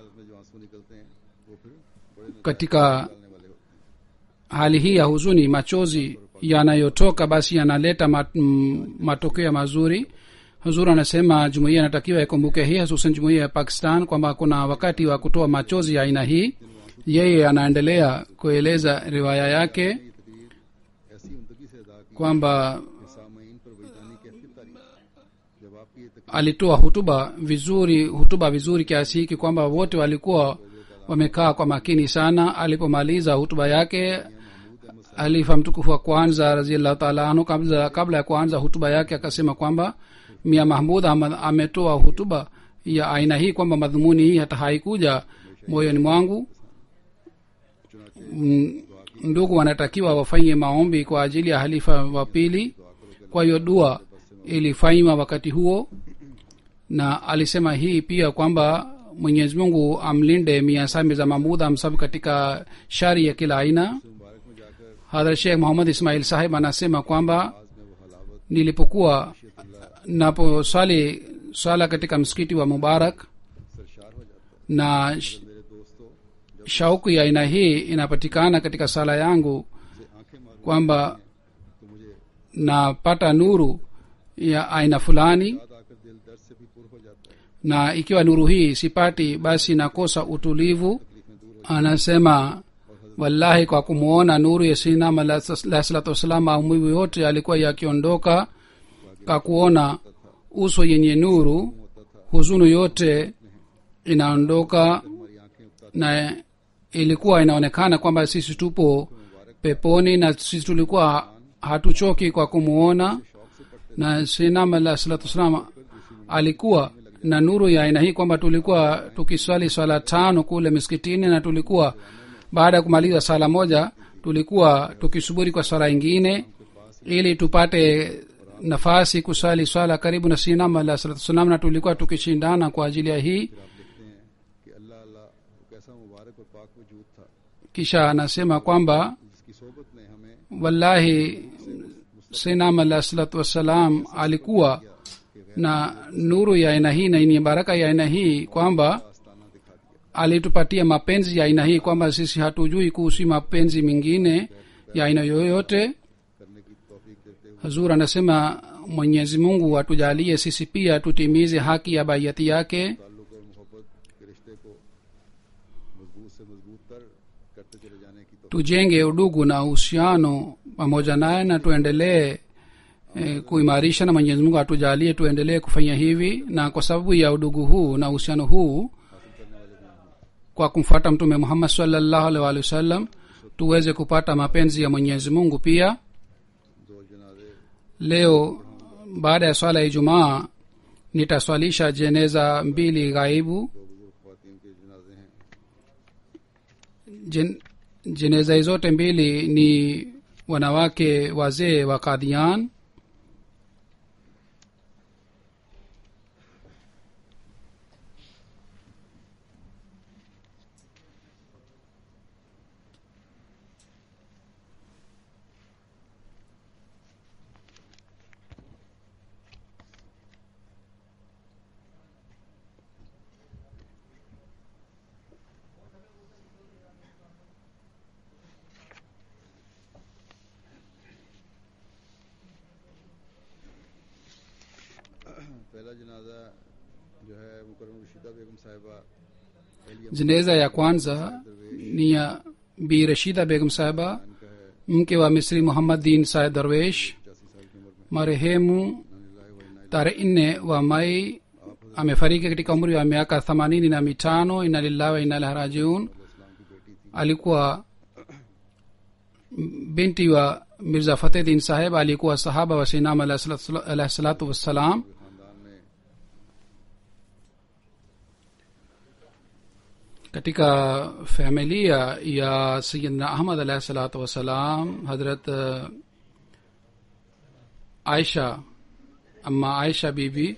katika hali hii ya huzuni, machozi yanayotoka basi yanaleta mat, m, matokeo mazuri. Huzuri anasema jumuiya inatakiwa ikumbuke hii, hususan jumuiya ya Pakistan, kwamba kuna wakati wa kutoa machozi ya aina hii. Yeye anaendelea kueleza riwaya yake kwamba alitoa hutuba vizuri hutuba vizuri kiasi hiki kwamba wote walikuwa wamekaa kwa makini sana. alipomaliza hutuba yake, alifa mtukufu wa kwanza radhiallahu ta'ala anhu kabla, kabla ya kuanza hutuba yake akasema kwamba Mia Mahmud ametoa hutuba ya aina hii kwamba madhumuni hii hata haikuja moyoni mwangu. Ndugu wanatakiwa wafanye maombi kwa ajili ya halifa wa pili. Kwa hiyo dua ilifanywa wakati huo, na alisema hii pia kwamba Mwenyezi Mungu amlinde Mia Sami za Mahmud amsabu katika shari ya kila aina. Hadhrat Sheikh Muhammad Ismail Sahib anasema kwamba nilipokuwa naposali swala katika msikiti wa Mubarak, na shauku ya aina hii inapatikana katika sala yangu kwamba napata nuru ya aina fulani, na ikiwa nuru hii sipati basi nakosa utulivu. Anasema wallahi, kwa kumuona nuru ya Sayyidina alayhi salatu wasalam, maumivu yote alikuwa yakiondoka. Kwa kuona uso yenye nuru, huzuni yote inaondoka, na ilikuwa inaonekana kwamba sisi tupo peponi, na sisi tulikuwa hatuchoki kwa kumuona. Na Sayyidina alayhi salatu wasalam alikuwa na nuru ya aina hii kwamba tulikuwa tukiswali swala tano kule msikitini, na tulikuwa baada ya kumaliza sala moja tulikuwa tukisubiri kwa swala ingine ili tupate nafasi kusali swala karibu na Sayyidina Muhammad sallallahu alaihi wasallam, na tulikuwa tukishindana kwa ajili ya hii. Kisha anasema kwamba wallahi Sayyidina Muhammad sallallahu alaihi wasallam alikuwa na nuru ya aina hii na ni baraka ya aina hii kwamba alitupatia mapenzi ya aina hii kwamba sisi hatujui kuhusu mapenzi mengine ya aina yoyote. Hazur anasema Mwenyezi Mungu atujalie sisi pia tutimize haki ya bayati yake, tujenge udugu na uhusiano pamoja naye, na tuendelee e, kuimarisha, na Mwenyezi Mungu atujalie tuendelee kufanya hivi. Na kwa sababu ya udugu huu na uhusiano huu, kwa kumfuata Mtume Muhammad sallallahu alaihi wasallam, tuweze kupata mapenzi ya Mwenyezi Mungu pia. Leo baada ya swala ya Ijumaa nitaswalisha jeneza mbili ghaibu. Jen, jeneza zote mbili ni wanawake wazee wa Qadian. पहला जनाजा जो है मुकर्रम रशीदा बेगम साहिबा jeneza ya kwanza ni ya bi Rashida Begum Sahaba, mke wa Misri Muhammad Din Said Darwesh. Marehemu tarehe nne wa Mai amefariki katika umri wa miaka themanini na mitano. Inna lillahi wa inna ilaihi rajiun. Alikuwa binti wa Mirza Fateh Din Saheb, alikuwa sahaba wa Sayyidina alayhi salatu wassalam. katika familia ya Sayyidina Ahmad alayhi salatu wassalam, Hazrat uh, Aisha, amma Aisha bibi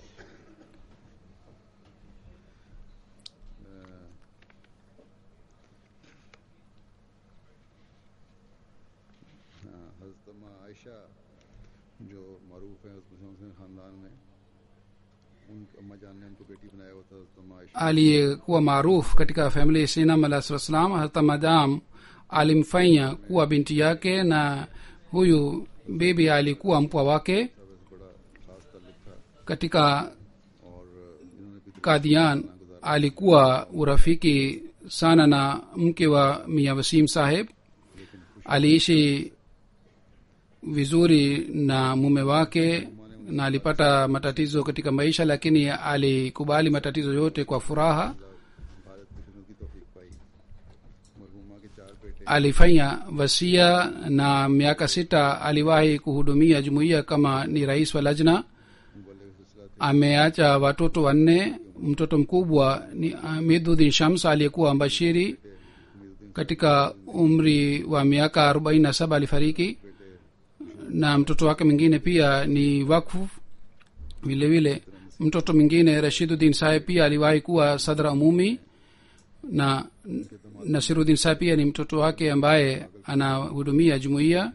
हज़रत अम्मा आयशा जो मारूफ है उस मुसलमान खानदान में, उनकी अम्मा जान ने उनको बेटी बनाया हुआ था। हज़रत अम्मा Ayesha aliyekuwa maarufu katika familia ya Sayyidina alayhi salatu wassalam, hata madam alimfanya kuwa binti yake, na huyu bibi alikuwa mpwa wake. बड़ा खास ताल्लुक था katika और इन्होंने भी Qadian alikuwa urafiki sana na mke wa Mia Wasim Saheb. Aliishi vizuri na mume wake na alipata matatizo katika maisha, lakini alikubali matatizo yote kwa furaha. Bharat की खिदमत की तौफीक पाई। मरहूमा के चार बेटे Alifanya wasia na miaka sita aliwahi kuhudumia jumuiya kama ni rais wa lajna. मुबल्लिग सिलसिला Ameacha watoto wanne. Mtoto mkubwa ni Amiduddin Shams aliyekuwa mbashiri. Katika umri wa miaka arobaini na saba alifariki, na mtoto wake mwingine pia ni wakfu. Vile vile mtoto mwingine Rashiduddin Saheb pia aliwahi kuwa sadra umumi, na Nasiruddin Saheb pia ni mtoto wake ambaye anahudumia jumuiya.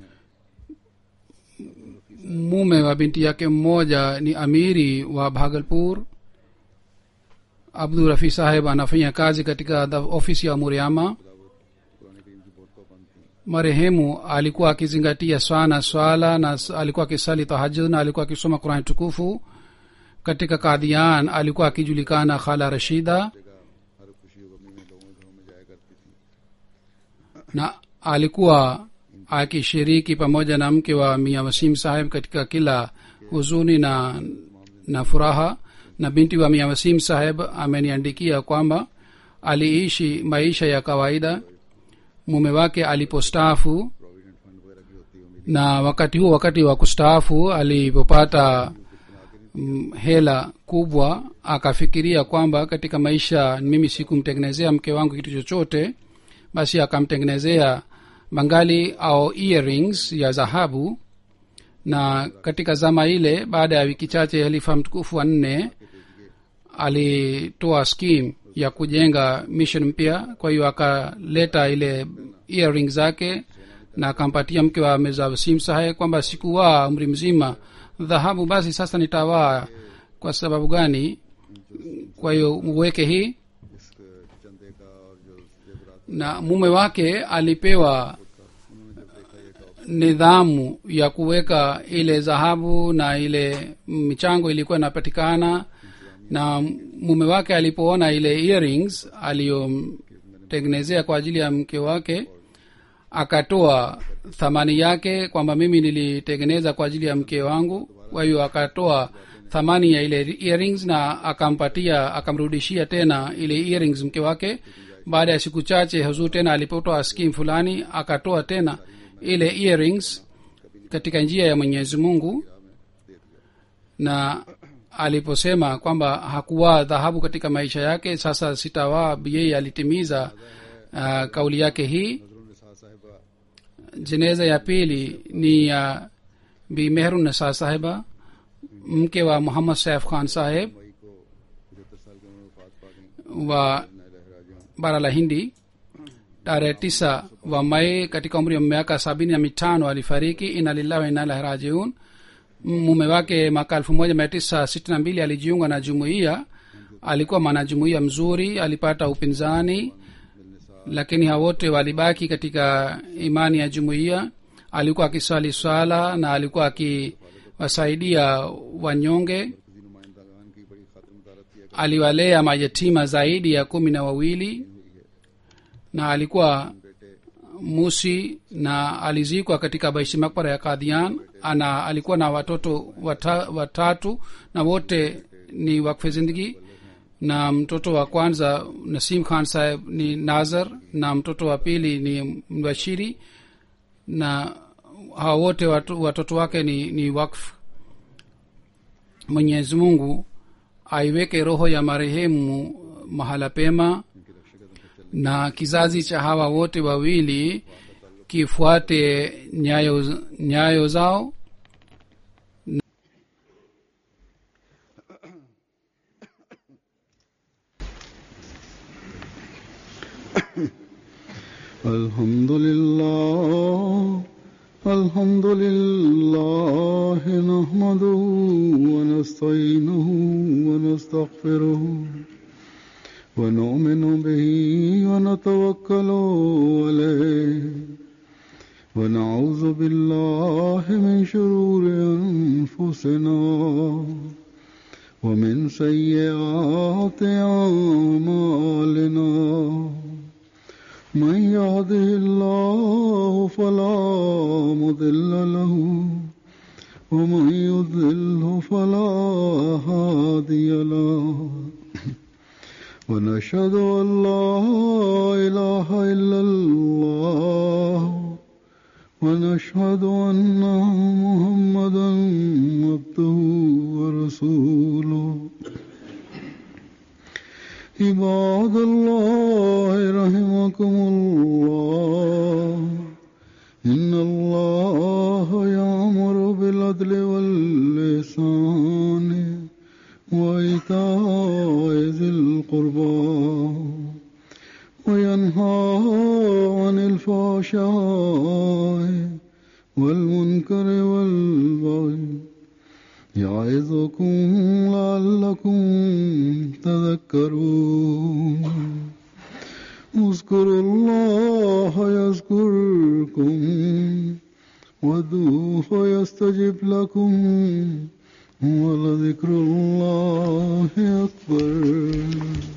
Mume wa binti yake mmoja ni amiri wa Bhagalpur. Abdul Rafi Saheb anafanya kazi katika ofisi ya Muriama. Quran करीम की बहुत पाबंद थी। Marehemu alikuwa akizingatia sana swala na alikuwa akisali tahajjud na alikuwa akisoma Qur'an tukufu. Katika Qadian alikuwa akijulikana Khala Rashida, हर खुशी और गमी में लोगों के घरों में जाया करती थी। na alikuwa akishiriki pamoja na mke wa Mia Wasim Saheb katika kila huzuni na, na furaha. Na binti wa Mia Wasim Saheb ameniandikia kwamba aliishi maisha ya kawaida. Mume wake alipostaafu, provident fund वगैरह की होती है उम्मीद na wakati huo wakati wa kustaafu alipopata mm, hela kubwa, akafikiria kwamba katika maisha mimi sikumtengenezea mke wangu kitu chochote, basi akamtengenezea bangali au earrings ya dhahabu. Na katika zama ile, baada ya wiki chache, halifa mtukufu wa nne alitoa scheme ya kujenga mission mpya. Kwa hiyo akaleta ile earrings zake na akampatia mke wa Mirza Wasim Saheb kwamba sikuwaa umri mzima dhahabu, basi sasa nitavaa. Kwa sababu gani? Kwa hiyo uweke hii. इस चंदे का और जो जेवरात Na mume wake alipewa nidhamu ya kuweka ile dhahabu, na ile michango ilikuwa inapatikana. Na mume wake alipoona ile earrings aliyomtengenezea kwa ajili ya mke wake, akatoa thamani yake kwamba mimi nilitengeneza kwa ajili ya mke wangu. Kwa hiyo akatoa thamani ya ile earrings na akampatia, akamrudishia tena ile earrings mke wake. Baada ya siku chache, Huzur tena alipotoa scheme fulani, akatoa tena ile earrings katika njia ya Mwenyezi Mungu. Na aliposema kwamba hakuwa dhahabu katika maisha yake, sasa sitawaa, yeye alitimiza uh, kauli yake hii. Nazrul निसा साहिबा jeneza ya pili ni ya bi mehrun nasa sahiba mke wa muhammad saif khan saheb मई को पचहत्तर साल की उम्र में वफात पा गई। wa इन्ना इलाही राजिऊन। bara la hindi tarehe tisa wa mai katika umri wa miaka sabini na mitano alifariki. ina lillahi wa inna ilaihi rajiun. mume wake mwaka elfu moja mia tisa sitini na mbili alijiunga na jumuiya. alikuwa mwanajumuiya mzuri, alipata upinzani lakini hao wote walibaki katika imani ya jumuiya. alikuwa akiswali swala na alikuwa akiwasaidia wanyonge. मरकजी नुमाइंदागान की बड़ी खातिर मुतारत किया aliwalea mayatima zaidi ya kumi na wawili na alikuwa musi na alizikwa katika baishi makbara ya Qadian. ana alikuwa na watoto wata, watatu na wote ni wakfe zindagi. na mtoto wa kwanza Nasim Khan Saheb ni Nazar na mtoto wa pili ni Mbashiri na hao wote watu, watoto wake ni, ni wakf. Mwenyezi Mungu aiweke roho ya marehemu mahala pema na kizazi cha hawa wote wawili kifuate nyayo, nyayo zao. Alhamdulillah, alhamdulillah, nahmaduhu wa nasta'inuhu wa nastaghfiruhu wa nu'minu bihi wa natawakkalu alayhi wa na'udhu billahi min shururi anfusina wa min sayyiati a'malina. من يهده الله فلا مضل له ومن يضلله فلا هادي له ونشهد أن لا إله إلا الله ونشهد أن محمدا عبده ورسوله. عباد الله رحمكم الله إن الله يأمر بالعدل والإحسان وإيتاء ذي القربى وينهى عن الفحشاء والمنكر والبغي يعظكم لعلكم تذكرون. اذكروا الله يذكركم وادعوه يستجب لكم ولذكر الله أكبر.